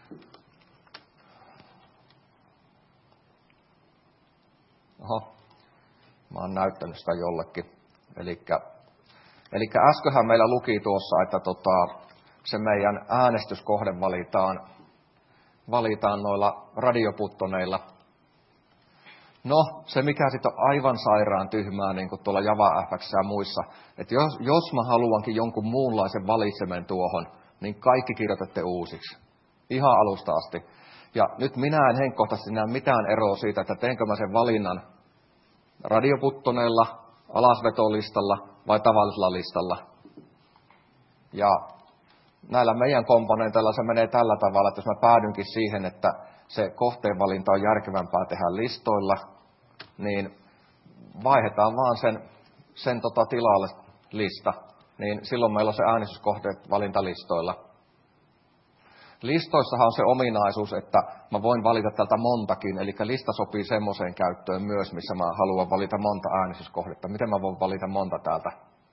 oho, mä oon näyttänyt sitä jollekin. Elikkä, elikkä äsköhän meillä luki tuossa, että tota, se meidän äänestyskohde valitaan, valitaan noilla radioputtoneilla. No, se mikä sitten on aivan sairaan tyhmää, niin kuin tuolla JavaFX ja muissa, että jos, jos mä haluankin jonkun muunlaisen valitsemen tuohon, niin kaikki kirjoitatte uusiksi. Ihan alusta asti. Ja nyt minä en henkkohtaisesti näe mitään eroa siitä, että teenkö mä sen valinnan radioputtoneilla, alasvetolistalla vai tavallisella listalla. Ja näillä meidän komponenteilla se menee tällä tavalla, että jos mä päädynkin siihen, että se kohteen valinta on järkevämpää tehdä listoilla, niin vaihdetaan vaan sen, sen tota tilalle lista, niin silloin meillä on se äänestyskohteet valintalistoilla. Listoissahan on se ominaisuus, että mä voin valita täältä montakin, eli lista sopii semmoiseen käyttöön myös, missä mä haluan valita monta äänestyskohdetta. Miten mä voin valita monta täältä?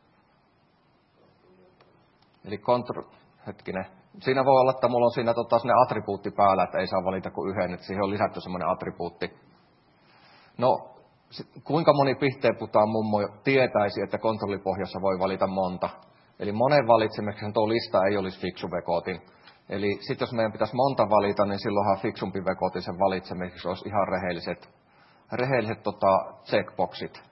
Eli kontro... hetkinen. Siinä voi olla, että mulla on siinä tota, sellainen attribuutti päällä, että ei saa valita kuin yhden, että siihen on lisätty semmoinen attribuutti. No, kuinka moni pihteenputaan mummo tietäisi, että kontrollipohjassa voi valita monta? Eli monen valitsemiseksi tuo lista ei olisi fiksu vekotin. Eli sitten jos meidän pitäisi monta valita, niin silloinhan fiksumpi vekotin sen valitsemiseksi olisi ihan rehelliset, rehelliset tota, checkboxit.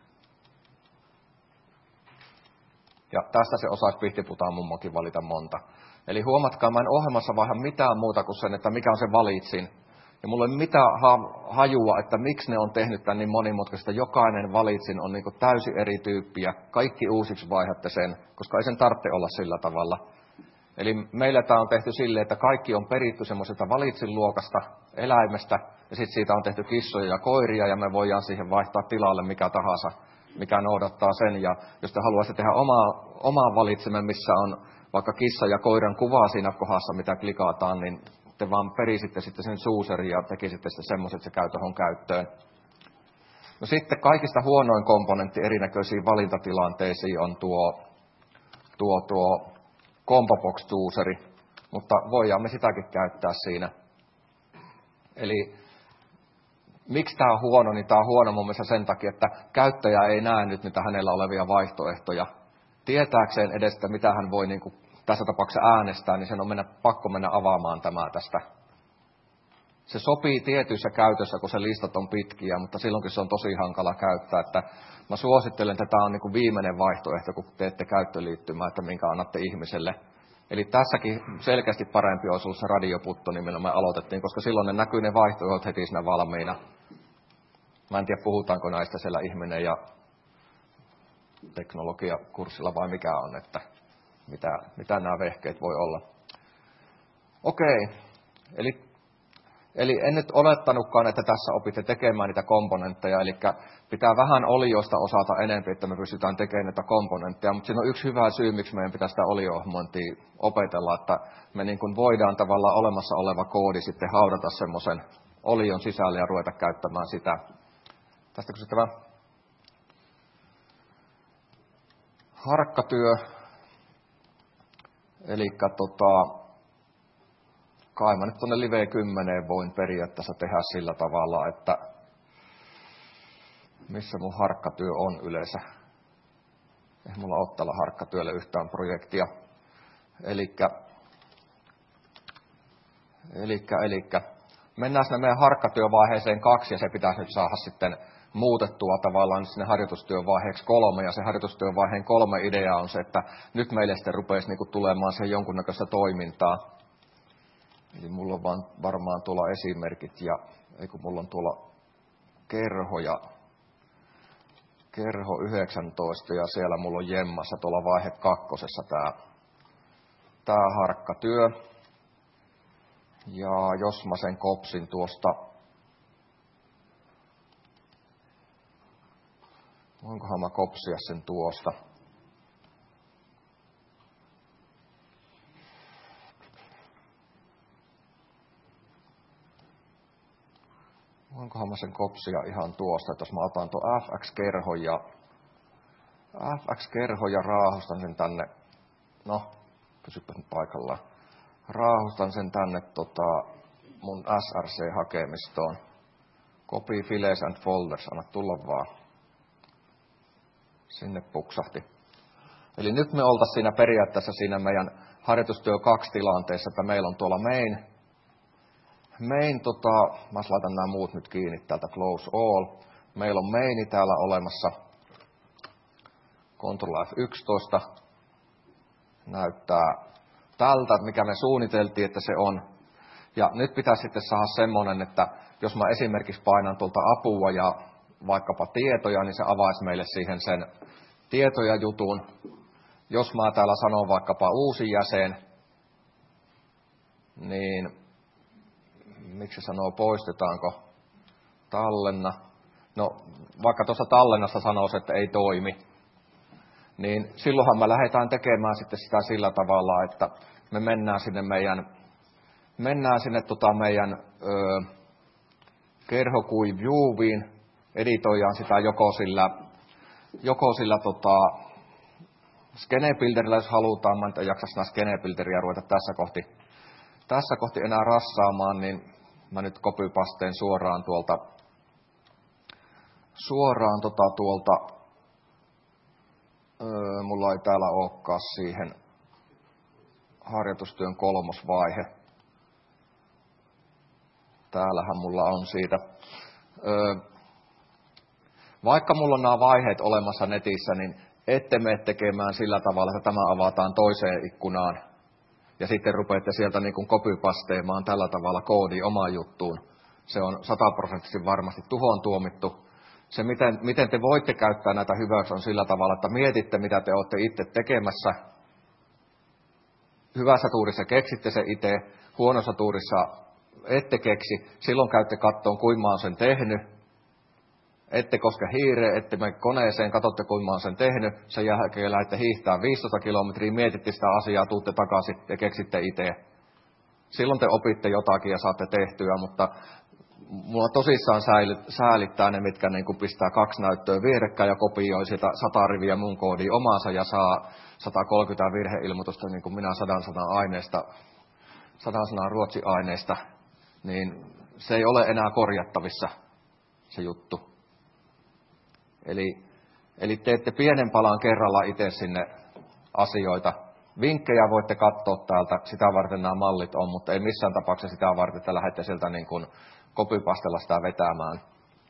Ja tästä se osaisi pihtiputaan mummokin valita monta. Eli huomatkaa, mä en ohjelmassa vaihda mitään muuta kuin sen, että mikä on se valitsin. Ja mulla ei ole mitään hajua, että miksi ne on tehnyt tämän niin monimutkaista. Jokainen valitsin on niin kuin täysin eri tyyppiä. Kaikki uusiksi vaihdatte sen, koska ei sen tarvitse olla sillä tavalla. Eli meillä tämä on tehty silleen, että kaikki on peritty semmoisesta valitsin luokasta eläimestä. Ja sitten siitä on tehty kissoja ja koiria ja me voidaan siihen vaihtaa tilalle mikä tahansa, mikä noudattaa sen. Ja jos te haluaisitte tehdä omaa, omaa valitsemen, missä on vaikka kissa ja koiran kuva siinä kohdassa, mitä klikataan, niin te vaan perisitte sitten sen suuserin ja tekisitte sitten semmoiset, että se käy tuohon käyttöön. No sitten kaikista huonoin komponentti erinäköisiin valintatilanteisiin on tuo, tuo, tuo ComboBox-tuuseri, mutta voidaan me sitäkin käyttää siinä. Eli miksi tämä on huono, niin tämä on huono mun mielestä sen takia, että käyttäjä ei näe nyt niitä hänellä olevia vaihtoehtoja. Tietääkseen edes, että mitä hän voi niin kuin tässä tapauksessa äänestää, niin sen on mennä, pakko mennä avaamaan tämä tästä. Se sopii tietyissä käytössä, kun se listat on pitkiä, mutta silloinkin se on tosi hankala käyttää. Että mä suosittelen, että tämä on niin kuin viimeinen vaihtoehto, kun teette käyttöliittymää, että minkä annatte ihmiselle. Eli tässäkin selkeästi parempi olisi ollut se radioputto, niin millä me aloitettiin, koska silloin ne näkyy ne vaihtoehdot heti siinä valmiina. Mä en tiedä, puhutaanko näistä siellä ihminen ja teknologiakurssilla vai mikä on, että mitä, mitä nämä vehkeet voi olla. Okei, eli, eli en nyt olettanutkaan, että tässä opitte tekemään niitä komponentteja, eli pitää vähän olioista osata enemmän, että me pystytään tekemään näitä komponentteja, mutta siinä on yksi hyvä syy, miksi meidän pitää sitä olio-ohjelmointia opetella, että me niin kuin voidaan tavallaan olemassa oleva koodi sitten haudata semmoisen olion sisälle ja ruveta käyttämään sitä. Tästä kysyttävä harkkatyö, eli tota, kai mä nyt tuonne Live kymmenen voin periaatteessa tehdä sillä tavalla, että missä mun harkkatyö on yleensä. Ei mulla ole tällä harkkatyölle yhtään projektia. Elikkä, elikkä, elikkä. Mennään sinne meidän harkkatyövaiheeseen kaksi ja se pitäisi nyt saada sitten muutettua tavallaan sinne harjoitustyövaiheeksi kolme. Ja se harjoitustyövaiheen kolme idea on se, että nyt meille sitten rupeisi niinku tulemaan siihen jonkunnäköistä toimintaa. Eli mulla on vaan varmaan tuolla esimerkit ja ei kun mulla on tuolla kerhoja. Kerho yhdeksäntoista ja siellä mulla on jemmassa tuolla vaihe kakkosessa tää, tää harkkatyö. Ja jos mä sen kopsin tuosta, voinkohan mä kopsia sen tuosta? Voinkohan mä sen kopsia ihan tuosta, että jos mä otan tuon F X-kerhon ja, F X-kerhon ja raahustan sen tänne, no, pysypä nyt paikallaan, raahustan sen tänne tota, mun S R C-hakemistoon. Copy files and folders, anna tulla vaan. Sinne puksahti. Eli nyt me oltaisiin siinä periaatteessa siinä meidän harjoitustyö kaksi tilanteessa, että meillä on tuolla main, Main, tota, mä laitan nämä muut nyt kiinni täältä, close all. Meillä on maini täällä olemassa. Control F yksitoista. Näyttää tältä, mikä me suunniteltiin, että se on. Ja nyt pitää sitten saada semmoinen, että jos mä esimerkiksi painan tuolta apua ja vaikkapa tietoja, niin se avaisi meille siihen sen tietoja jutun. Jos mä täällä sanon vaikkapa uusi jäsen, niin miksi se sanoo poistetaanko tallenna? No vaikka tuossa tallennassa sanoisi, että ei toimi, niin silloinhan me lähdetään tekemään sitten sitä sillä tavalla, että me mennään sinne meidän, mennään sinne tota meidän ö, kerhokui viewviin, editoidaan sitä joko sillä, joko sillä tota, skenebuilderilla, jos halutaan. Mä en jaksa sitä skenebuilderia ruveta tässä kohti, tässä kohti enää rassaamaan, niin mä nyt copypasteen suoraan tuolta, suoraan tota tuolta, öö, mulla ei täällä olekaan siihen harjoitustyön kolmosvaihe. Täällähän mulla on siitä. Öö, vaikka mulla on nämä vaiheet olemassa netissä, niin ette mene tekemään sillä tavalla, että tämä avataan toiseen ikkunaan. Ja sitten rupeatte sieltä niin kuin copypasteemaan tällä tavalla koodi omaan juttuun. se on sataprosenttisesti varmasti tuhoon tuomittu. Se, miten, miten te voitte käyttää näitä hyväksi, on sillä tavalla, että mietitte, mitä te olette itse tekemässä. Hyvässä tuurissa keksitte se itse, huonossa tuurissa ette keksi. Silloin käytte kattoon, kuinka mä oon sen tehnyt. Ette koske hiireen, ette mene koneeseen, katsotte, kuinka mä oon sen tehnyt. Sen jälkeen lähdette hiihtää viisitoista kilometriä, mietitte sitä asiaa, tuutte takaisin ja keksitte itse. Silloin te opitte jotakin ja saatte tehtyä, mutta mulla tosissaan säälittää ne, mitkä niin kuin pistää kaksi näyttöä vierekkäin ja kopioi sitä sata riviä mun koodiin omaansa ja saa sata kolmekymmentä virheilmoitusta, niin kuin minä sadan sanan aineesta, sadan sanan ruotsiaineesta, niin se ei ole enää korjattavissa se juttu. Eli, eli teette pienen palan kerralla itse sinne asioita. Vinkkejä voitte katsoa täältä, sitä varten nämä mallit on, mutta ei missään tapauksessa sitä varten, että lähdette sieltä niin kuin copypastella sitä vetämään.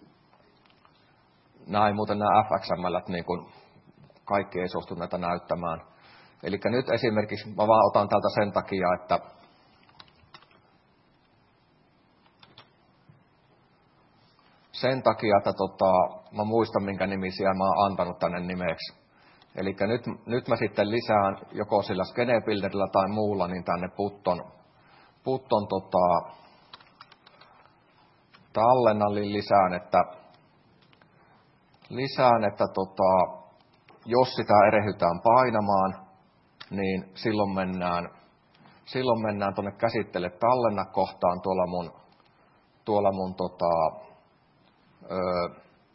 Näin muuten nämä F X M L, niin kuin kaikki ei suostu näitä näyttämään. Eli nyt esimerkiksi mä vaan otan täältä sen takia, että sen takia, että tota, mä muistan minkä nimisiä mä oon antanut tänne nimeksi. Eli nyt, nyt mä sitten lisään joko sillä Skenebuilderilla tai muulla niin tänne putton, putton tota, tallennallin lisään, että, lisään, että tota, jos sitä erehytään painamaan, niin silloin mennään, silloin mennään tuonne käsittele tallenna kohtaan tuolla mun, tuolla mun tota, ö,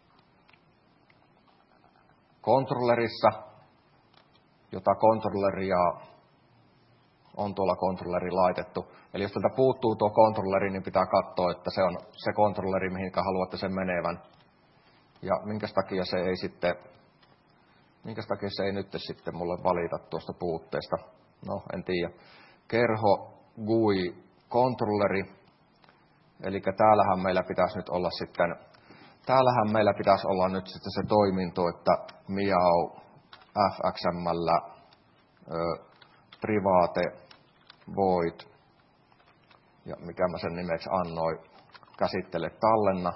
kontrollerissa, jota kontrolleria on tuolla kontrolleri laitettu. Eli jos täältä puuttuu tuo kontrolleri, niin pitää katsoa, että se on se kontrolleri, mihinkä haluatte sen menevän. Ja minkä takia se ei sitten, minkä takia se ei nyt sitten mulle valita tuosta puutteesta. No, en tiedä. Kerho, G U I, kontrolleri. Eli täällähän meillä pitäisi nyt olla sitten, täällähän meillä pitäisi olla nyt sitten se toiminto, että miau, F X M L, ö, private, void, ja mikä mä sen nimeksi annoin, käsittele tallenna.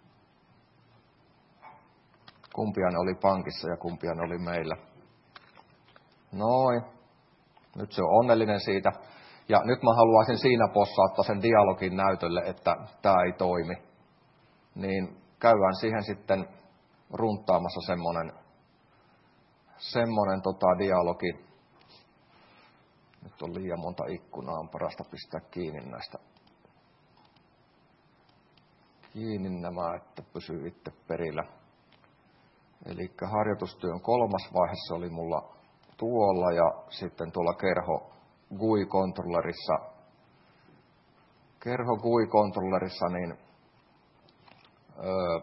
Kumpia ne oli pankissa ja kumpia ne oli meillä. Noin. Nyt se on onnellinen siitä. Ja nyt mä haluaisin siinä possauttaa sen dialogin näytölle, että tämä ei toimi. Niin käydään siihen sitten runttaamassa semmonen, semmonen tota dialogi. Nyt on liian monta ikkunaa, on parasta pistää kiinni näistä. Kiinni nämä, että pysyy itse perillä. Eli harjoitustyön kolmas vaihe se oli mulla tuolla ja sitten tuolla kerho G U I-kontrollerissa. Kerho G U I-kontrollerissa, niin öö,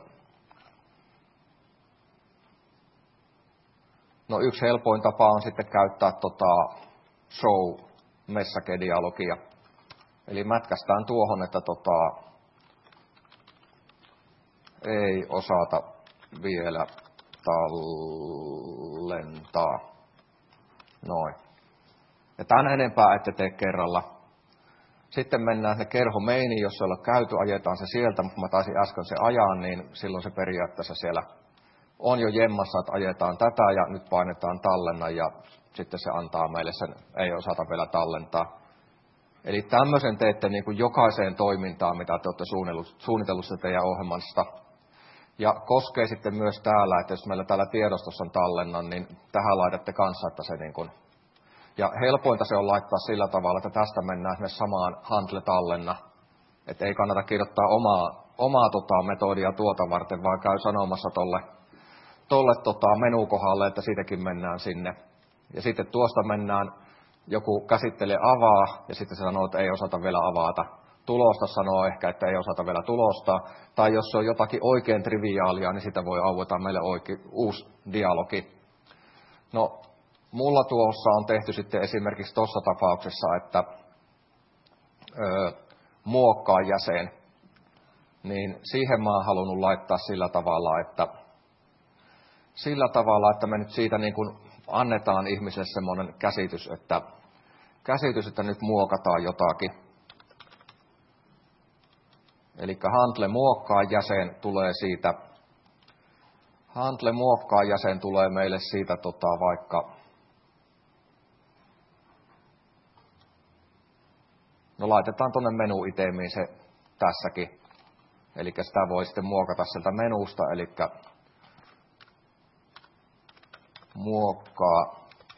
no yksi helpoin tapa on sitten käyttää tota show message-dialogia. Eli mätkästään tuohon, että tota, ei osata vielä tallentaa. Noin. Ja tämän enempää ette tee kerralla. Sitten mennään ne kerho mainiin, jos se on käyty, ajetaan se sieltä, mutta mä taisin äsken se ajaa, niin silloin se periaatteessa siellä on jo jemmassa, että ajetaan tätä ja nyt painetaan tallenna ja sitten se antaa meille sen, ei osata vielä tallentaa. Eli tämmöisen teette niin kuin jokaiseen toimintaan, mitä te olette suunnitellut teidän ohjelmasta. Ja koskee sitten myös täällä, että jos meillä täällä tiedostossa on tallennan, niin tähän laitatte kanssa, että se niin kuin. Ja helpointa se on laittaa sillä tavalla, että tästä mennään sinne samaan handle-tallenna. Että ei kannata kirjoittaa omaa, omaa tota, metodia tuota varten, vaan käy sanomassa tolle, tolle tota, menukohdalle, että siitäkin mennään sinne. Ja sitten tuosta mennään, joku käsittelee avaa, ja sitten se sanoo, että ei osata vielä avata. Tulosta sanoo ehkä, että ei osata vielä tulostaa. Tai jos se on jotakin oikein triviaalia, niin sitä voi aueta meille oikein uusi dialogi. No, mulla tuossa on tehty sitten esimerkiksi tuossa tapauksessa, että ö, muokkaa jäsen. Niin siihen mä oon halunnut laittaa sillä tavalla, että sillä tavalla, että me nyt siitä niin kuin annetaan ihmiselle semmoinen käsitys, että käsitys, että nyt muokataan jotakin. Eli handle muokkaa jäsen tulee siitä, handle muokkaa jäsen tulee meille siitä tota, vaikka, no laitetaan tuonne menu-itemiin se tässäkin. Eli sitä voi sitten muokata sieltä menusta, eli muokkaa,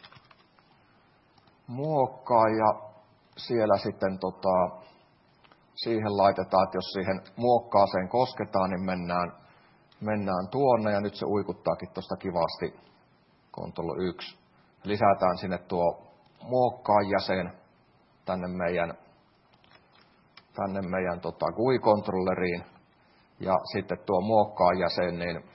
muokkaa ja siellä sitten tota, siihen laitetaan, että jos siihen muokkaaseen kosketaan, niin mennään, mennään tuonne ja nyt se uikuttaakin tuosta kivasti. Control yksi. Lisätään sinne tuo muokkaa jäsen tänne meidän, tänne meidän tota, G U I-kontrolleriin. Ja sitten tuo muokkaa jäsen, niin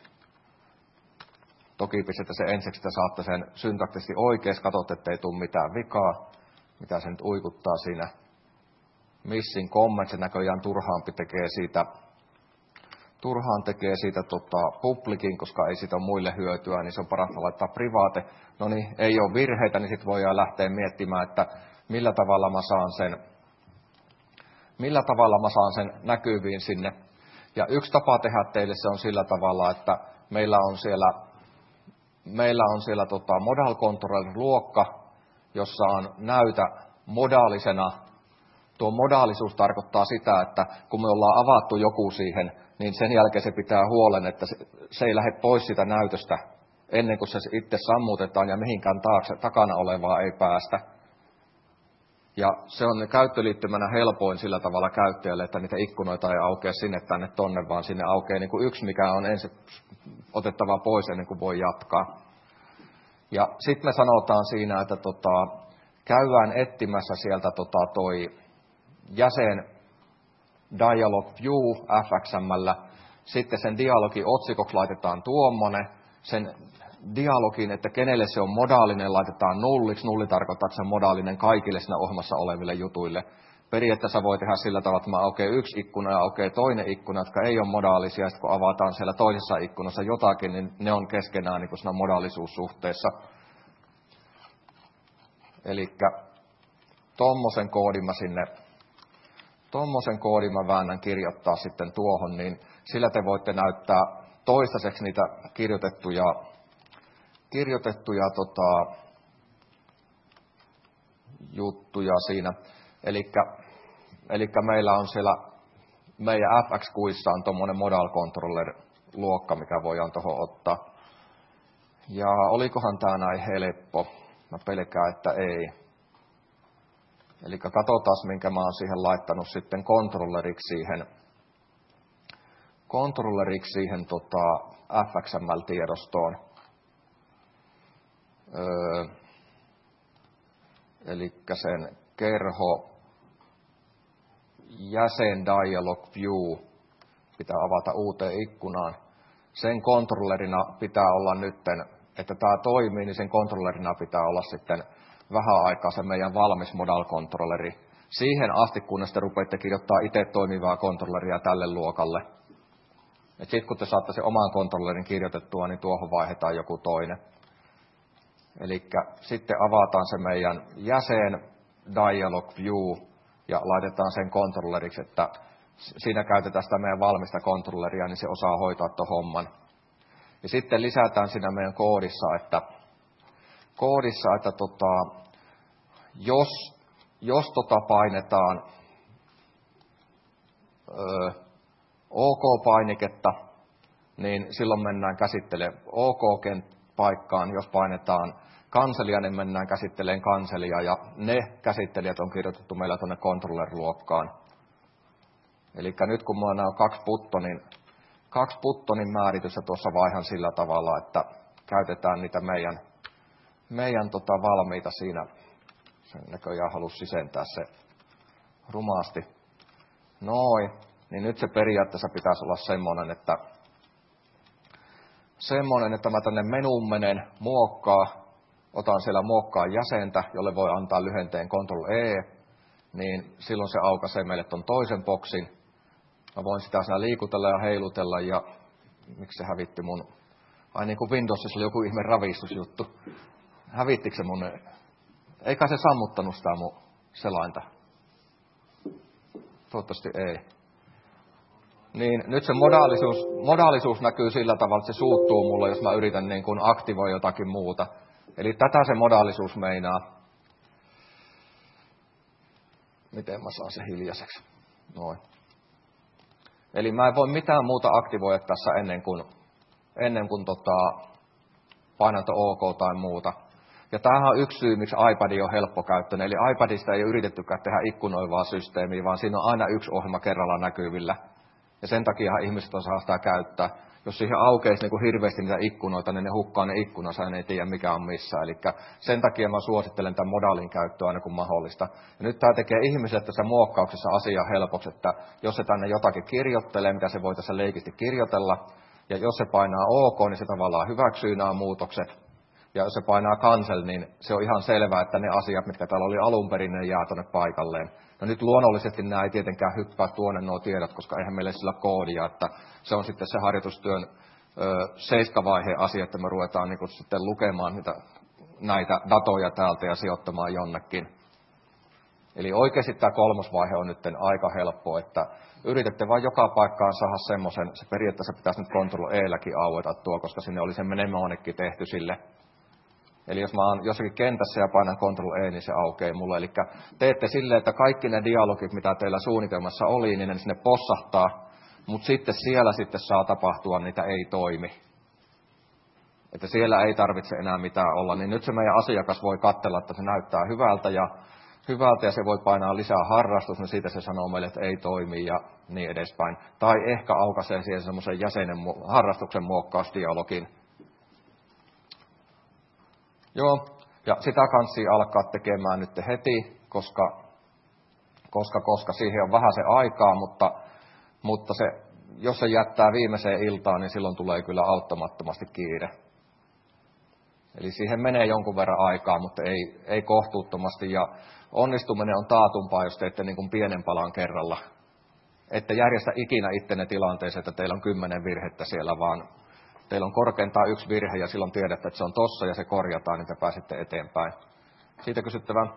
toki pistetään se ensiksi, että saatte sen syntaktisesti oikein, katsot, ettei tule mitään vikaa, mitä se nyt uikuttaa siinä. Missing comment, se näköjään turhaan tekee siitä, turhaan tekee siitä tota, publikin, koska ei siitä ole muille hyötyä, niin se on parasta laittaa private. No niin, ei ole virheitä, niin sitten voidaan lähteä miettimään, että millä tavalla mä saan sen, millä tavalla mä saan sen näkyviin sinne. Ja yksi tapa tehdä teille se on sillä tavalla, että meillä on siellä, meillä on siellä tota modal controller-luokka, jossa on näytä modaalisena. Tuo modaalisuus tarkoittaa sitä, että kun me ollaan avattu joku siihen, niin sen jälkeen se pitää huolen, että se, se ei lähde pois sitä näytöstä ennen kuin se itse sammutetaan ja mihinkään taakse, takana olevaa ei päästä. Ja se on käyttöliittymänä helpoin sillä tavalla käyttäjälle, että niitä ikkunoita ei aukea sinne tänne tonne, vaan sinne aukeaa niin kuin yksi, mikä on ensin otettava pois ennen kuin voi jatkaa. Ja sitten me sanotaan siinä, että tota, käydään etsimässä sieltä tota toi jäsen dialog view F X M:llä. Sitten sen dialogin otsikoksi laitetaan tuommoinen. Sen dialogin, että kenelle se on modaalinen, laitetaan nulliksi. Nulli tarkoittaa, että se on modaalinen kaikille siinä ohjelmassa oleville jutuille. Periaatteessa voi tehdä sillä tavalla, että mä aukeaa yksi ikkuna ja aukeaa toinen ikkuna, jotka ei ole modaalisia. Ja sitten kun avataan siellä toisessa ikkunassa jotakin, niin ne on keskenään niin kuin siinä modaalisuussuhteessa. Eli tommosen koodin mä sinne, tommosen koodin mä väännän kirjoittaa sitten tuohon, niin sillä te voitte näyttää toistaiseksi niitä kirjoitettuja, kirjoitettuja tota, juttuja siinä. Eli meillä on siellä, meidän F X kuissa on tuommoinen modal controller-luokka, mikä voidaan tuohon ottaa. Ja olikohan tämä näin helppo? Mä pelkään, että ei. Eli katsotaan, minkä mä oon siihen laittanut sitten controlleriksi siihen, controlleriksi siihen tota F X M L-tiedostoon. Öö, eli sen kerho jäsen dialog view pitää avata uuteen ikkunaan. Sen kontrollerina pitää olla nytten, että tämä toimii, niin sen kontrollerina pitää olla sitten vähän aikaa se meidän valmis modal-kontrolleri. Siihen asti, kunnes te rupeatte kirjoittaa itse toimivaa kontrolleria tälle luokalle. Sitten kun te saatte sen oman kontrollerin kirjoitettua, niin tuohon vaihdetaan joku toinen. Eli sitten avataan se meidän jäsen dialog view ja laitetaan sen kontrolleriksi, että siinä käytetään sitä meidän valmista kontrolleria, niin se osaa hoitaa tuon homman. Ja sitten lisätään siinä meidän koodissa, että, koodissa, että tota, jos, jos tota painetaan ö, OK-painiketta, niin silloin mennään käsittelemään OK-paikkaan. Jos painetaan kanselia, niin mennään käsittelemään kanselia, ja ne käsittelijät on kirjoitettu meillä tuonne controller-luokkaan. Eli nyt kun meillä on kaksi buttonin, kaksi buttonin määritystä tuossa vaihan sillä tavalla, että käytetään niitä meidän, meidän tota valmiita siinä. Sen näköjään halusi sisentää se rumaasti. Noin. Niin nyt se periaatteessa pitäisi olla semmoinen, että semmoinen, että mä tänne menuun menen, muokkaa, otan siellä muokkaa jäsentä, jolle voi antaa lyhenteen control E, niin silloin se aukaisee meille ton toisen boksin. Mä voin sitä siinä liikutella ja heilutella, ja miksi se hävitti mun, ai niin kuin Windowsissa oli joku ihme ravistusjuttu. Hävittikö se mun, eikä se sammuttanut sitä mun selainta? Toivottavasti ei. Niin nyt se modaalisuus, modaalisuus näkyy sillä tavalla, että se suuttuu mulle, jos mä yritän niin kuin aktivoida jotakin muuta. Eli tätä se modaalisuus meinaa. Miten mä saan se hiljaiseksi? Noin. Eli mä en voi mitään muuta aktivoida tässä ennen kuin, ennen kuin tota, painan OK tai muuta. Ja tämähän on yksi syy, miksi iPad on helppokäyttöinen. Eli iPadista ei ole yritettykään tehdä ikkunoivaa systeemiä, vaan siinä on aina yksi ohjelma kerralla näkyvillä. Ja sen takia ihmiset osaa sitä käyttää. Jos siihen aukeisi niin kuin hirveästi niitä ikkunoita, niin ne hukkaa ne ikkunansa ja ne ei tiedä mikä on missään. Eli sen takia mä suosittelen tämän modaalin käyttöä aina kun mahdollista. Ja nyt tämä tekee ihmiselle tässä muokkauksessa asiaa helpoksi, että jos se tänne jotakin kirjoittelee, mitä se voi tässä leikisti kirjoitella, ja jos se painaa OK, niin se tavallaan hyväksyy nämä muutokset. Ja jos se painaa cancel, niin se on ihan selvää, että ne asiat, mitkä täällä oli alun perin, ne jää tuonne paikalleen. No nyt luonnollisesti nämä ei tietenkään hyppää tuonne nuo tiedot, koska eihän meille sillä koodia, että se on sitten se harjoitustyön ö, seiskavaiheen asia, että me ruvetaan niin kuin sitten lukemaan niitä, näitä datoja täältä ja sijoittamaan jonnekin. Eli oikeasti tämä kolmosvaihe on nyt aika helppo, että yritätte vain joka paikkaan saada semmoisen, se periaatteessa pitäisi nyt Control E:lläkin aueta tuo, koska sinne oli se mnemonikki tehty sille. Eli jos mä oon jossakin kentässä ja painan Control E, niin se aukeaa mulle. Eli teette silleen, että kaikki ne dialogit, mitä teillä suunnitelmassa oli, niin ne sinne possahtaa, mutta sitten siellä sitten saa tapahtua, niitä ei toimi. Että siellä ei tarvitse enää mitään olla. Niin nyt se meidän asiakas voi katsella, että se näyttää hyvältä ja, hyvältä ja se voi painaa lisää harrastus, niin siitä se sanoo meille, että ei toimi ja niin edespäin. Tai ehkä aukaisee siihen semmoisen jäsenen harrastuksen muokkausdialogin. Joo, ja sitä kanssa alkaa tekemään nyt heti, koska, koska, koska siihen on vähän se aikaa, mutta, mutta se, jos se jättää viimeiseen iltaan, niin silloin tulee kyllä auttamattomasti kiire. Eli siihen menee jonkun verran aikaa, mutta ei, ei kohtuuttomasti, ja onnistuminen on taatumpaa, jos teette niin kuin pienen palan kerralla. Ette järjestä ikinä ittenne tilanteeseen, että teillä on kymmenen virhettä siellä, vaan teillä on korkeintaan yksi virhe ja silloin tiedätte, että se on tossa ja se korjataan, niin te pääsette eteenpäin. Siitä kysyttävä.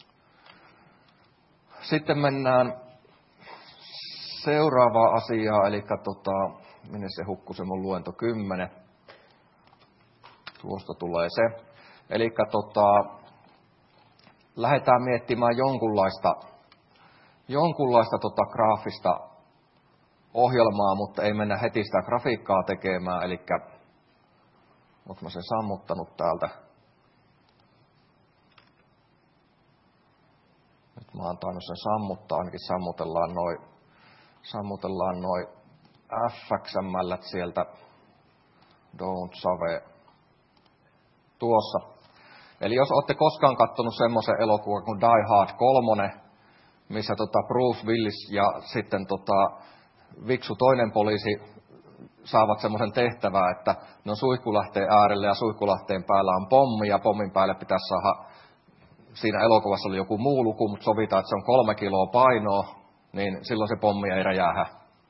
Sitten mennään seuraavaan asiaan, eli tota, minne se hukkui se mun luento kymmenen. Tuosta tulee se. Eli tota, lähdetään miettimään jonkunlaista, jonkunlaista tota graafista ohjelmaa, mutta ei mennä heti sitä grafiikkaa tekemään, eli olet mä sen sammuttanut täältä. Nyt mä oon tainnut sen sammuttaa, ainakin sammutellaan noin sammutellaan noi F X M sieltä Don't Save tuossa. Eli jos olette koskaan kattonut semmoisen elokuvan kuin Die Hard kolme, missä tota Bruce Willis ja sitten tota viksu toinen poliisi saavat semmoisen tehtävää, että ne on Suihkulähteen äärellä ja Suihkulähteen päällä on pommi ja pommin päälle pitäisi saada, siinä elokuvassa oli joku muu luku, mutta sovitaan, että se on kolme kiloa painoa, niin silloin se pommi ei räjähä.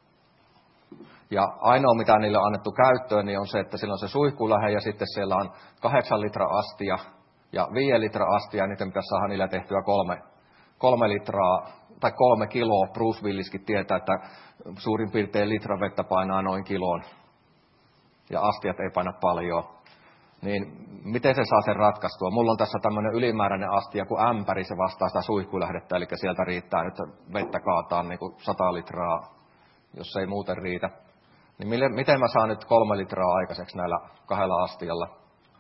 Ja ainoa mitä niille on annettu käyttöön, niin on se, että silloin se suihkulähe ja sitten siellä on kahdeksan litraa astia ja viisi litraa astia ja niiden pitäisi saada niillä tehtyä kolme, kolme litraa tai kolme kiloa. Bruce Williskin tietää, että suurin piirtein litra vettä painaa noin kilon ja astiat ei paina paljon. Niin miten se saa sen ratkaistua? Mulla on tässä tämmöinen ylimääräinen astia, kun ämpäri se vastaa sitä suihkulähdettä, eli sieltä riittää nyt vettä kaataan niin kuin sata litraa, jos ei muuten riitä. Niin mille, miten mä saan nyt kolme litraa aikaiseksi näillä kahdella astialla?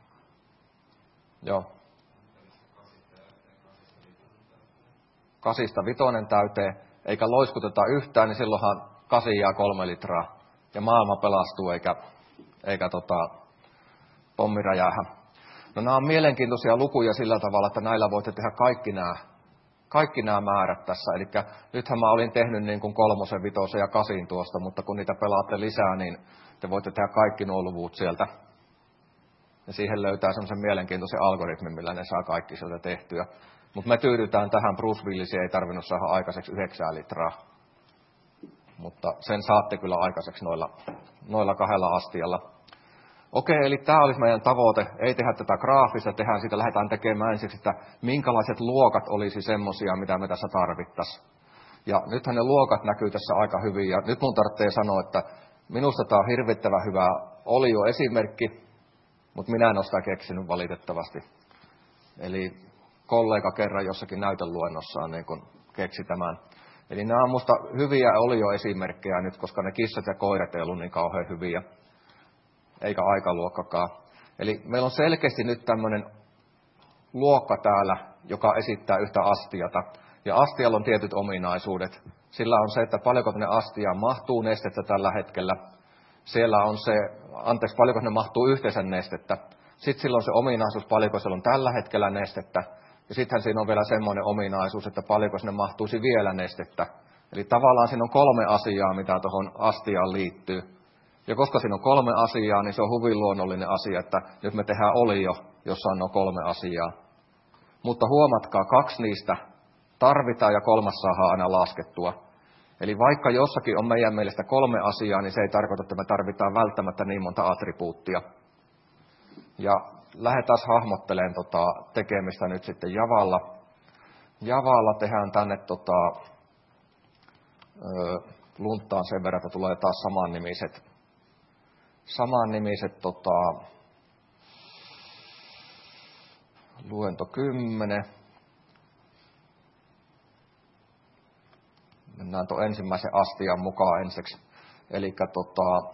Joo. Kasista vitonen täyteen, eikä loiskuteta yhtään, niin silloinhan kasi jää kolme litraa. Ja maailma pelastuu, eikä, eikä tota, pommi räjähä. No nämä on mielenkiintoisia lukuja sillä tavalla, että näillä voitte tehdä kaikki nämä, kaikki nämä määrät tässä. Eli nythän mä olin tehnyt niin kuin kolmosen, vitosen ja kasin tuosta, mutta kun niitä pelaatte lisää, niin te voitte tehdä kaikki nuo luvut sieltä. Ja siihen löytää semmoisen mielenkiintoisen algoritmin, millä ne saa kaikki sieltä tehtyä. Mutta me tyydytään tähän, Bruce Willisia ei tarvinnut saada aikaiseksi yhdeksän litraa. Mutta sen saatte kyllä aikaiseksi noilla, noilla kahdella astialla. Okei, eli tämä olisi meidän tavoite. Ei tehdä tätä graafista, tehdään siitä, lähdetään tekemään ensiksi, että minkälaiset luokat olisi semmoisia, mitä me tässä tarvittaisiin. Ja nythän ne luokat näkyy tässä aika hyvin. Ja nyt mun tarvitsee sanoa, että minusta tämä on hirvittävän hyvä olioesimerkki, mutta minä en ole sitä keksinyt valitettavasti. Eli kollega kerran jossakin näyteluennossaan niin kun keksi tämän. Eli nämä on musta hyviä olioesimerkkejä nyt, koska ne kissat ja koirat ei ollut niin kauhean hyviä, eikä aikaluokkakaan. Eli meillä on selkeästi nyt tämmöinen luokka täällä, joka esittää yhtä astiata. Ja astialla on tietyt ominaisuudet. Sillä on se, että paljonko ne astiaan mahtuu nestettä tällä hetkellä. Siellä on se, anteeksi, paljonko ne mahtuu yhteensä nestettä. Sitten sillä on se ominaisuus, paljonko siellä on tällä hetkellä nestettä. Ja sittenhän siinä on vielä semmoinen ominaisuus, että paljonko sinne mahtuisi vielä nestettä. Eli tavallaan siinä on kolme asiaa, mitä tuohon astiaan liittyy. Ja koska siinä on kolme asiaa, niin se on hyvin luonnollinen asia, että nyt me tehdään olio, jossa on nuo kolme asiaa. Mutta huomatkaa, kaksi niistä tarvitaan ja kolmas saadaan aina laskettua. Eli vaikka jossakin on meidän mielestä kolme asiaa, niin se ei tarkoita, että me tarvitaan välttämättä niin monta attribuuttia. Ja lähdetään hahmottelemaan tota tekemistä nyt sitten Javalla. Javalla tehdään tänne tota, ö, lunttaan sen verran, että tulee taas samannimiset, samannimiset tota, luento kymmenen. Mennään tuon ensimmäisen astian mukaan ensiksi. Eli tota,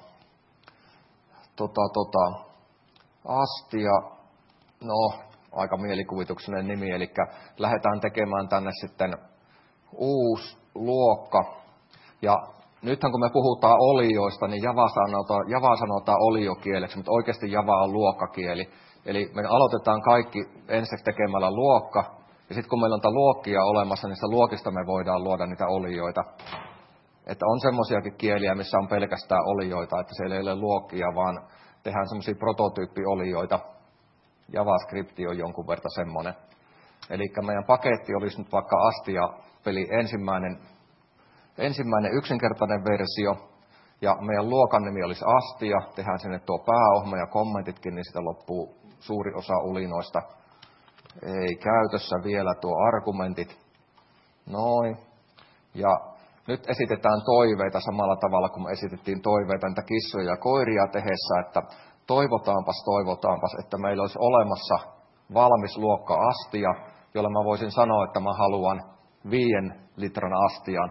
tota, tota, astia, no aika mielikuvituksellinen nimi, eli lähdetään tekemään tänne sitten uusi luokka. Ja nythän kun me puhutaan olioista, niin Java sanotaan, Java sanotaan oliokieleksi, mutta oikeasti Java on luokkakieli. Eli me aloitetaan kaikki ensiksi tekemällä luokka, ja sitten kun meillä on niitä luokkia olemassa, niin luokista me voidaan luoda niitä olioita. Että on semmoisiakin kieliä, missä on pelkästään olioita, että siellä ei ole luokkia, vaan tehdään semmoisia prototyyppiolioita. JavaScript on jonkun verran semmoinen. Eli meidän paketti olisi nyt vaikka Astia-peli ensimmäinen, ensimmäinen yksinkertainen versio, ja meidän luokan nimi olisi Astia, tehdään sinne tuo pääohma ja kommentitkin, niin sitä loppuu suuri osa ulinoista. Ei käytössä vielä tuo argumentit. Noin. Ja nyt esitetään toiveita samalla tavalla, kuin me esitettiin toiveita niitä kissoja ja koiria tehessä, että toivotaanpas, toivotaanpas, että meillä olisi olemassa valmis luokka Astia, jolla mä voisin sanoa, että mä haluan viiden litran astian.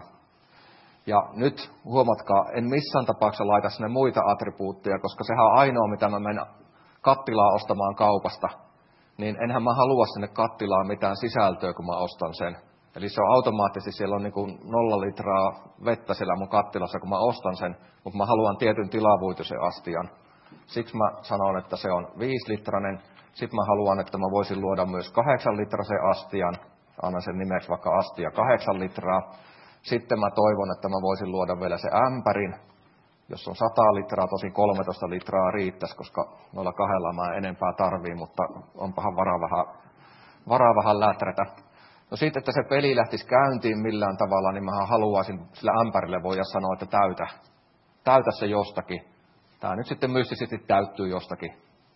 Ja nyt huomatkaa, en missään tapauksessa laita sinne muita attribuutteja, koska sehän on ainoa, mitä mä menen kattilaa ostamaan kaupasta. Niin enhän mä halua sinne kattilaan mitään sisältöä, kun mä ostan sen. Eli se on automaattisesti, siellä on niin kuin nolla litraa vettä siellä mun kattilassa, kun mä ostan sen, mutta mä haluan tietyn tilavuituisen astian. Siksi mä sanon, että se on viisilitrainen. Sitten mä haluan, että mä voisin luoda myös kahdeksan litrasen astian. Annan sen nimeksi vaikka astia kahdeksan litraa. Sitten mä toivon, että mä voisin luoda vielä se ämpärin, jos on sata litraa, tosin kolmetoista litraa riittäisi, koska noilla kahdella mä en enempää tarvii, mutta onpahan varaa vähän, varaa vähän läträtä. No sitten, että se peli lähtisi käyntiin millään tavalla, niin mä haluaisin sillä ämpärille voida sanoa, että täytä. Täytä se jostakin. Tämä nyt sitten mystisesti täyttyy jostakin.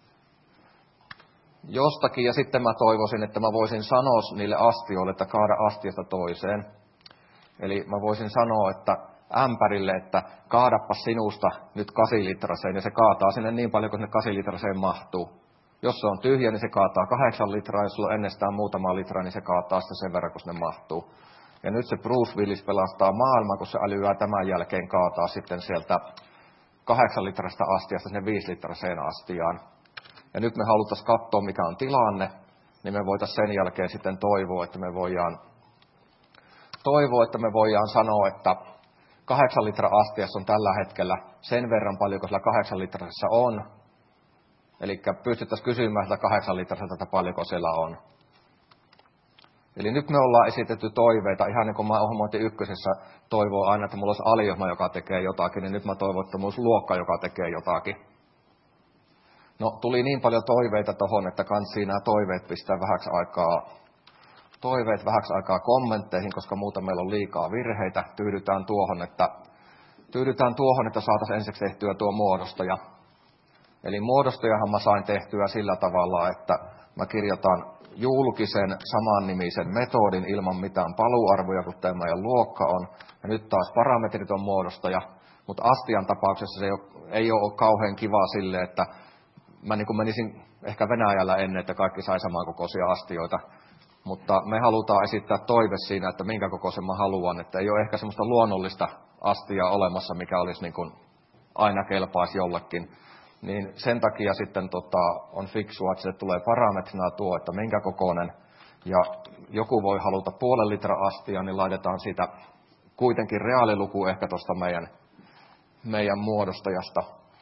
Jostakin, ja sitten mä toivoisin, että mä voisin sanoa niille astioille, että kaada astiasta toiseen. Eli mä voisin sanoa, että ämpärille, että kaadappas sinusta nyt kasilitraseen, ja se kaataa sinne niin paljon, kun sinne kasilitraseen mahtuu. Jos se on tyhjä, niin se kaataa kahdeksan litraa, jos sulla on ennestään muutama litra, niin se kaataa sitä sen verran, kun sinne mahtuu. Ja nyt se Bruce Willis pelastaa maailmaa, kun se älyää tämän jälkeen kaataa sitten sieltä kahdeksan litrasta astiasta sinne viisi litraseen astiaan. Ja nyt me haluttaisiin katsoa, mikä on tilanne, niin me voitaisiin sen jälkeen sitten toivoa, että me voidaan, toivoa, että me voidaan sanoa, että kahdeksan litra astiassa on tällä hetkellä sen verran paljon, kun sillä kahdeksan litrasessa on. Eli pystyttäisiin kysymään sitä kahdeksan litraselta, että paljonko siellä on. Eli nyt me ollaan esitetty toiveita, ihan niin kuin mä ohjelmointi ykkösessä toivoo aina, että mulla olisi aliohma, joka tekee jotakin, niin nyt mä toivon, että mulla olisi luokka, joka tekee jotakin. No, tuli niin paljon toiveita tohon, että kansi nämä toiveet pistää vähäksi aikaa, toiveet vähäksi aikaa kommentteihin, koska muuta meillä on liikaa virheitä. Tyydytään tuohon, että, tyydytään tuohon, että saataisiin ensiksi tehtyä tuo muodostaja. Eli muodostajahan mä sain tehtyä sillä tavalla, että mä kirjoitan julkisen samannimisen metodin ilman mitään paluarvoja, kun tämä meidän luokka on. Ja nyt taas parametrit on muodostaja, mutta astian tapauksessa se ei ole, ei ole kauhean kiva sille, että mä niin kuin menisin ehkä Venäjällä ennen, että kaikki sai samankokoisia astioita. Mutta me halutaan esittää toive siinä, että minkä kokoisen mä haluan, että ei ole ehkä semmoista luonnollista astiaa olemassa, mikä olisi niin kuin aina kelpaisi jollekin. Niin sen takia sitten tota, on fiksua, että se tulee parametrina tuo, että minkä kokoinen. Ja joku voi haluta puolen litra astia, niin laitetaan siitä kuitenkin reaaliluku ehkä tuosta meidän, meidän muodostajasta.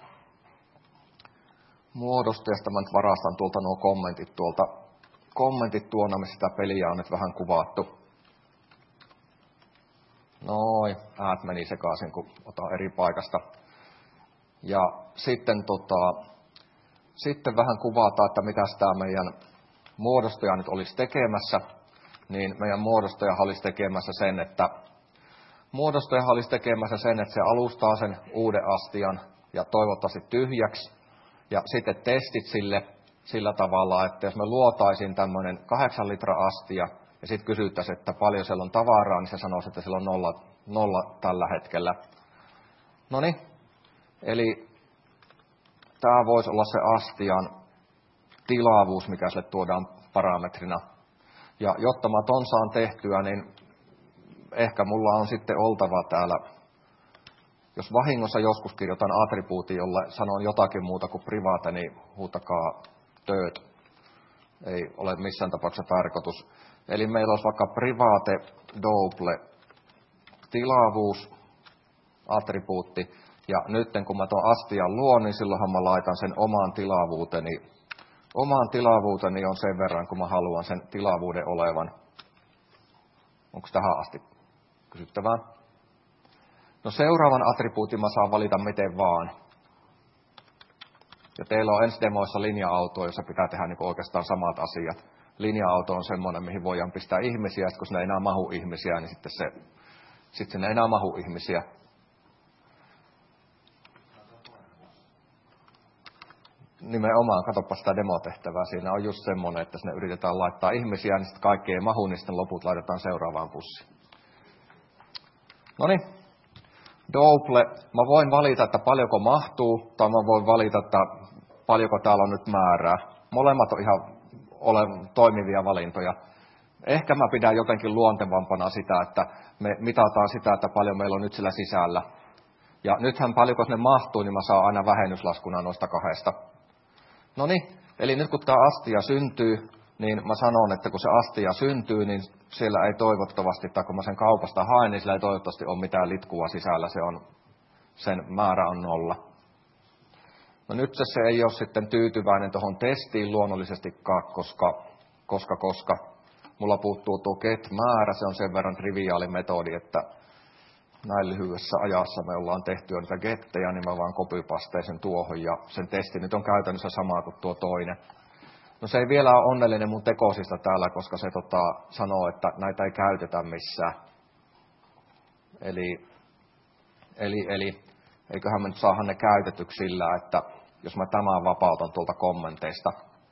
Muodostajasta mä nyt varastan tuolta nuo kommentit tuolta. Kommentit tuona, missä sitä peliä on nyt vähän kuvattu. Noin, äät meni sekaisin, kun otan eri paikasta. Ja sitten, tota, sitten vähän kuvataan, että mitä tämä meidän muodostaja nyt olisi tekemässä. Niin meidän muodostaja olisi tekemässä sen, että muodostaja olisi tekemässä sen, että se alustaa sen uuden astian ja toivottavasti tyhjäksi. Ja sitten testit sille sillä tavalla, että jos me luotaisiin tämmöinen kahdeksan litra astia ja sitten kysyttäisiin, että paljon siellä on tavaraa, niin se sanoisi, että siellä on nolla, nolla tällä hetkellä. Noniin. Eli tämä voisi olla se astian tilavuus, mikä sille tuodaan parametrina. Ja jotta mä ton saan tehtyä, niin ehkä mulla on sitten oltava täällä, jos vahingossa joskus kirjoitan attribuutin, jolle sanon jotakin muuta kuin private, niin huutakaa tööt. Ei ole missään tapauksessa tarkoitus. Eli meillä olisi vaikka private double tilavuus attribuutti. Ja nyt kun mä tuon astian luon, niin silloinhan mä laitan sen omaan tilavuuteni. Omaan tilavuuteni on sen verran, kun mä haluan sen tilavuuden olevan. Onko tähän asti kysyttävää? No seuraavan attribuutin mä saan valita miten vaan. Ja teillä on ensi demoissa linja-auto, jossa pitää tehdä niin oikeastaan samat asiat. Linja-auto on semmoinen, mihin voidaan pistää ihmisiä, ja kun sinne ei enää mahu ihmisiä, niin sitten, se, sitten sinne ei enää mahu ihmisiä. Nimenomaan, katsoppa sitä demotehtävää. Siinä on just semmoinen, että sinne yritetään laittaa ihmisiä, niin sitten kaikki ei mahu, niin sitten loput laitetaan seuraavaan pussiin. Noniin. Double. Mä voin valita, että paljonko mahtuu, tai mä voin valita, että paljonko täällä on nyt määrää. Molemmat on ihan ole toimivia valintoja. Ehkä mä pidän jotenkin luontevampana sitä, että me mitataan sitä, että paljon meillä on nyt sillä sisällä. Ja nythän paljonko ne mahtuu, niin mä saan aina vähennyslaskuna noista kahdesta. Noniin, eli nyt kun tämä astia syntyy, niin mä sanon, että kun se astia syntyy, niin siellä ei toivottavasti, tai kun mä sen kaupasta haen, niin sillä ei toivottavasti ole mitään litkua sisällä, se on, sen määrä on nolla. No nyt se, se ei ole sitten tyytyväinen tuohon testiin luonnollisestikaan, koska, koska, koska mulla puuttuu tuo get-määrä, se on sen verran triviaali metodi, että näin lyhyessä ajassa me ollaan tehty jo niitä gettejä, niin mä vaan copypastein sen tuohon, ja sen testi nyt on käytännössä sama kuin tuo toinen. No se ei vielä ole onnellinen mun tekosista täällä, koska se tota, sanoo, että näitä ei käytetä missään. Eli, eli, eli eiköhän me nyt saada ne käytetyksi sillä, että jos mä tämän vapautan tuolta kommenteista.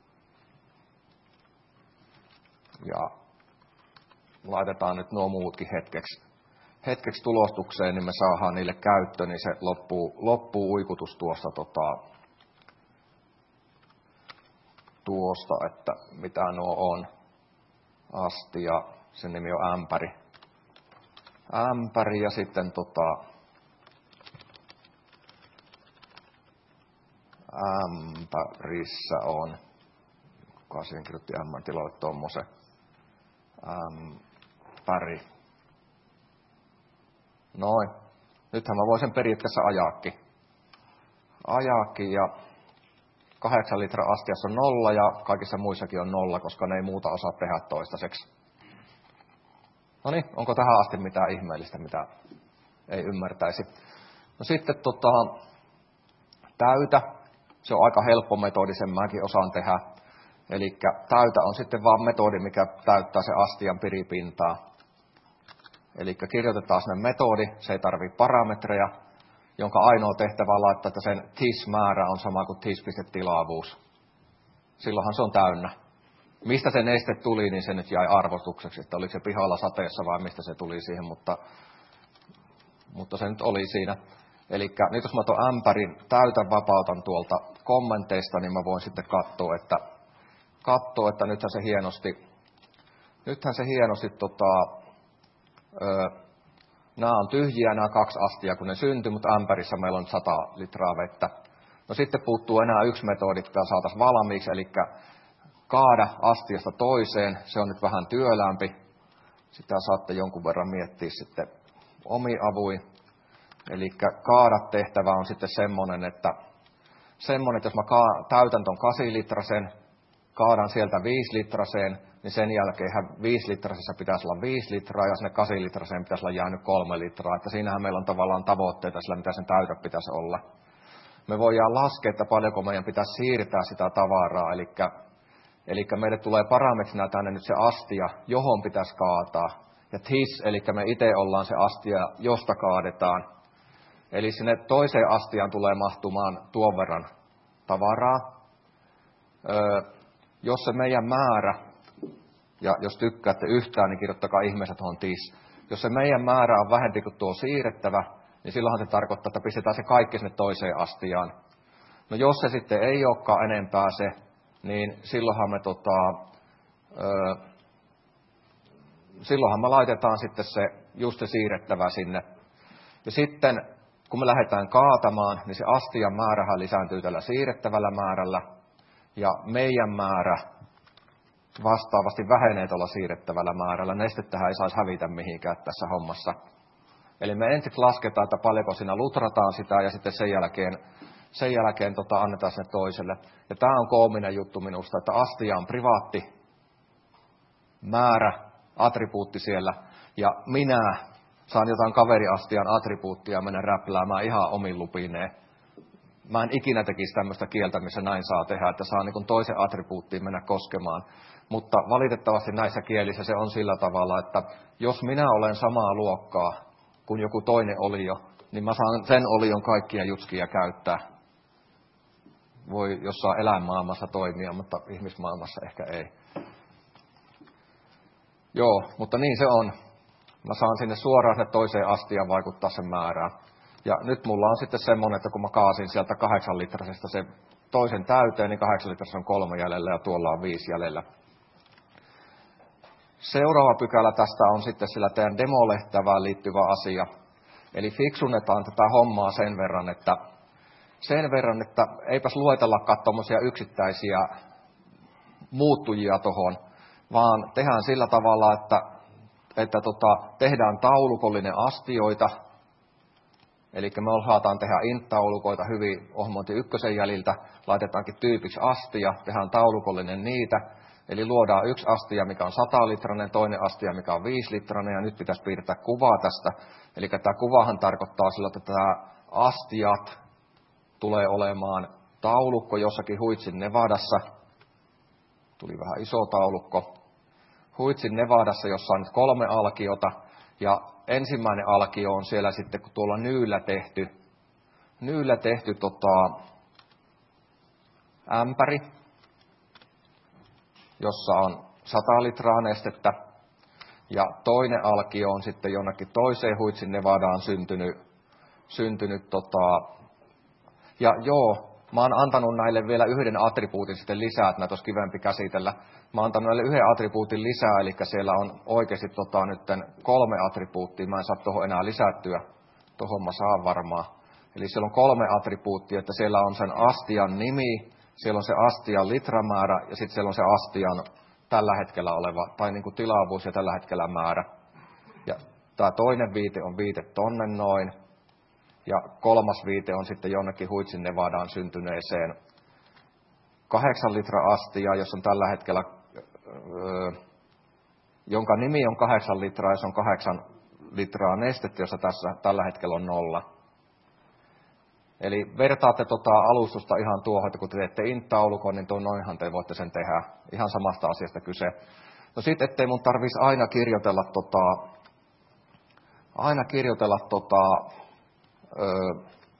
Ja laitetaan nyt nuo muutkin hetkeksi, hetkeksi tulostukseen, niin me saadaan niille käyttö, niin se loppuu, loppuu uikutus tuosta, tota, tuosta, että mitä nuo on. Astia, sen nimi on ämpäri. Ämpäri ja sitten tota, ämpärissä on, kuka siihen kirjoitti ämmän tilalle tommosen, ämpäri. Noin. Nythän mä voin sen periaatteessa ajaakin. Ajaakin ja kahdeksan litra astiassa on nolla ja kaikissa muissakin on nolla, koska ne ei muuta osaa tehdä toistaiseksi. Noniin, onko tähän asti mitään ihmeellistä, mitä ei ymmärtäisi? No sitten tota, täytä. Se on aika helppo metodi, sen mäkin osaan tehdä. Eli täytä on sitten vaan metodi, mikä täyttää se astian piripintaa. Eli kirjoitetaan sinne metodi, se ei tarvitse parametreja. jonka ainoa tehtävä on laittaa, että sen T I S-määrä on sama kuin T I S-tilavuus. Silloinhan se on täynnä. Mistä se neste tuli, niin se nyt jäi arvostukseksi, että oliko se pihalla sateessa vai mistä se tuli siihen, mutta, mutta se nyt oli siinä. Eli nyt jos mä tuon ämpärin täytän vapautan tuolta kommenteista, niin mä voin sitten katsoa, että, katsoa, että nythän se hienosti, nythän se hienosti tota, ö, nämä on tyhjiä nämä kaksi astia, kun ne syntyi, mutta ämpärissä meillä on sata litraa vettä. No sitten puuttuu enää yksi metodi, että saataisiin valmiiksi, eli kaada astiasta toiseen. Se on nyt vähän työlämpi. Sitä saatte jonkun verran miettiä sitten omi avuin. Eli kaada tehtävä on sitten semmoinen, että, semmoinen, että jos mä täytän ton kahdeksan litrasen, kaadan sieltä viisi litraseen, niin sen jälkeen viisi litrasessa pitäisi olla viisi litraa ja sinne kahdeksan litraseen pitäisi olla jäänyt kolme litraa. Että siinähän meillä on tavallaan tavoitteita sillä, mitä sen täytö pitäisi olla. Me voidaan laskea, että paljonko meidän pitäisi siirtää sitä tavaraa, eli, eli meille tulee parametrina tänne nyt se astia, johon pitäisi kaataa. Ja T I S, eli me itse ollaan se astia, josta kaadetaan. Eli sinne toiseen astiaan tulee mahtumaan tuon verran tavaraa. Öö, jos se meidän määrä, ja jos tykkäätte yhtään, niin kirjoittakaa ihmeessä tuohon T I S. Jos se meidän määrä on vähempi kuin tuo siirrettävä, niin silloinhan se tarkoittaa, että pistetään se kaikki sinne toiseen astiaan. No jos se sitten ei olekaan enempää se, niin silloinhan me, tota, ö, silloinhan me laitetaan sitten se, just se siirrettävä sinne. Ja sitten kun me lähdetään kaatamaan, niin se astian määrähän lisääntyy tällä siirrettävällä määrällä. Ja meidän määrä vastaavasti vähenee tuolla siirrettävällä määrällä. Nestettähän ei saisi hävitä mihinkään tässä hommassa. Eli me ensiksi lasketaan, että paljonko siinä lutrataan sitä ja sitten sen jälkeen, sen jälkeen tota, annetaan sinne toiselle. Ja tämä on koominen juttu minusta, että astia on privaatti määrä, attribuutti siellä. Ja minä saan jotain kaveriastian attribuuttia mennä räpläämään ihan omin lupineen. Mä en ikinä tekisi tämmöistä kieltä, missä näin saa tehdä, että saa niin toisen attribuuttiin mennä koskemaan. Mutta valitettavasti näissä kielissä se on sillä tavalla, että jos minä olen samaa luokkaa kuin joku toinen olio, niin mä saan sen olion kaikkia jutskia käyttää. Voi jossain eläinmaailmassa toimia, mutta ihmismaailmassa ehkä ei. Joo, mutta niin se on. Mä saan sinne suoraan sinne toiseen astiaan vaikuttaa sen määrään. Ja nyt mulla on sitten semmoinen, että kun mä kaasin sieltä kahdeksan litrasesta se toisen täyteen, niin kahdeksan litrasesta on kolme jäljellä ja tuolla on viisi jäljellä. Seuraava pykälä tästä on sitten sillä teidän demolehtävään liittyvä asia. Eli fiksunnetaan tätä hommaa sen verran, että, sen verran, että eipäs luetellakaan tuommoisia yksittäisiä muuttujia tuohon, vaan tehdään sillä tavalla, että, että tota, tehdään taulukollinen astioita. Eli me osataan tehdä int-taulukoita hyvin ohjelmointi ykkösen jäljiltä, laitetaankin tyypiksi astia, tehdään taulukollinen niitä. Eli luodaan yksi astia, mikä on sata litrainen, toinen astia, mikä on viisi litrainen, ja nyt pitäisi piirtää kuvaa tästä. Eli tämä kuvahan tarkoittaa sillä, että tämä astiat tulee olemaan taulukko jossakin Huitsin Nevadassa. Tuli vähän iso taulukko. Huitsin Nevadassa, jossa on nyt kolme alkiota, ja ensimmäinen alkio on siellä sitten, kun tuolla nyyllä tehty, nyyllä tehty tota, ämpäri, jossa on sata litraa nestettä, ja toinen alkio on sitten jonnekin toiseen Huitsin Nevadaan syntynyt, syntynyt tota, ja joo, mä oon antanut näille vielä yhden attribuutin sitten lisää, että näitä olisi kivempi käsitellä. Mä oon antanut näille yhden attribuutin lisää, eli siellä on oikeasti tota, nyt kolme attribuuttia, mä en saa tuohon enää lisättyä, tuohon mä saan varmaan. Eli siellä on kolme attribuuttia, että siellä on sen astian nimi, siellä on se astian litramäärä ja sitten siellä on se astian tällä hetkellä oleva, tai niin kuin tilavuus ja tällä hetkellä määrä. Ja tämä toinen viite on viite tonne noin, ja kolmas viite on sitten jonnekin Huitsin Nevadaan syntyneeseen kahdeksan litra astia, jos on tällä hetkellä, öö, jonka nimi on kahdeksan litraa, jos on kahdeksan litraa nestettä, jossa tässä tällä hetkellä on nolla. Eli vertaatte tota alustusta ihan tuohon, että kun te teette int-taulukon, niin tuon noinhan te voitte sen tehdä. Ihan samasta asiasta kyse. No sitten, ettei mun tarvitsisi aina kirjoitella, tota, aina kirjoitella tota, öö,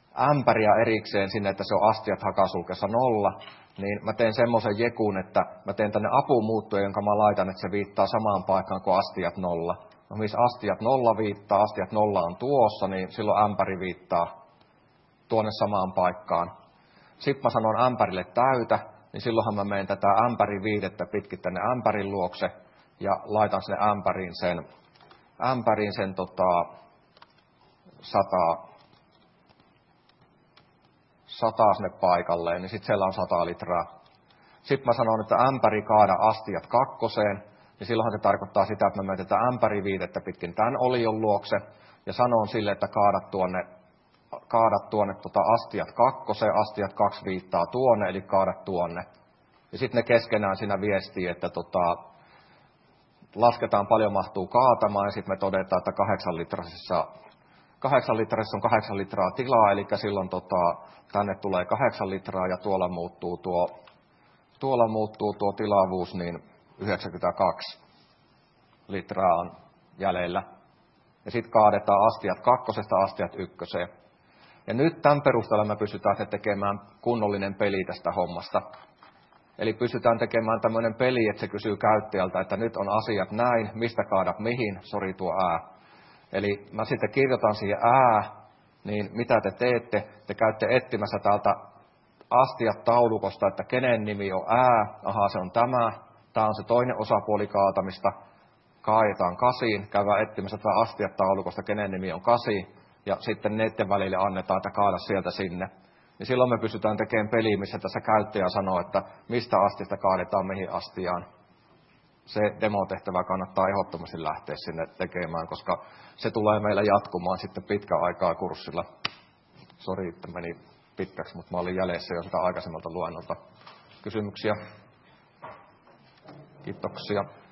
ämpäriä erikseen sinne, että se on astiat hakasulkessa nolla, niin mä teen semmoisen jekun, että mä teen tänne apumuuttuja, jonka mä laitan, että se viittaa samaan paikkaan kuin astiat nolla. No missä astiat nolla viittaa, astiat nolla on tuossa, niin silloin ämpäri viittaa tuonne samaan paikkaan. Sitten mä sanon ämpärille täytä, niin silloinhan mä menen tätä ämpärin viidettä pitkin tänne ämpärin luokse ja laitan sinne ämpäriin sen, ämpäriin sen tota, sata, sata sinne paikalleen, niin sitten siellä on sata litraa. Sitten mä sanon, että ämpäri kaada astiat kakkoseen, niin silloinhan se tarkoittaa sitä, että mä menen tätä ämpärin viidettä pitkin tämän olion luokse ja sanon sille, että kaada tuonne kaada tuonne tota astiat kakkoseen, astiat kaksi viittaa tuonne, eli kaada tuonne. Ja sitten ne keskenään siinä viestii, että tota, lasketaan paljon mahtuu kaatamaan, ja sitten me todetaan, että kahdeksan litrasessa, kahdeksan litrassa on kahdeksan litraa tilaa, eli silloin tota, tänne tulee kahdeksan litraa, ja tuolla muuttuu tuo, tuolla muuttuu tuo tilavuus, niin yhdeksänkymmentäkaksi litraa on jäljellä. Ja sitten kaadetaan astiat kakkosesta astiat ykköseen. Ja nyt tämän perusteella me pystytään tekemään kunnollinen peli tästä hommasta. Eli pystytään tekemään tämmöinen peli, että se kysyy käyttäjältä, että nyt on asiat näin, mistä kaadat mihin, sori tuo ää. Eli mä sitten kirjoitan siihen ää, niin mitä te teette? Te käytte etsimässä täältä astiat taulukosta, että kenen nimi on ää, ahaa se on tämä, tämä on se toinen osapuoli kaatamista, kaadetaan kasiin, käydään etsimässä tätä astiat taulukosta, kenen nimi on kasi, ja sitten neiden välille annetaan, että kaada sieltä sinne. Niin silloin me pystytään tekemään peliä, missä tässä käyttäjä sanoo, että mistä astista kaadetaan mihin astiaan. Se demotehtävä kannattaa ehdottomasti lähteä sinne tekemään, koska se tulee meillä jatkumaan sitten pitkän aikaa kurssilla. Sori, että meni pitkäksi, mutta mä olin jäljessä jo sitä aikaisemmalta luennolta. Kysymyksiä? Kiitoksia.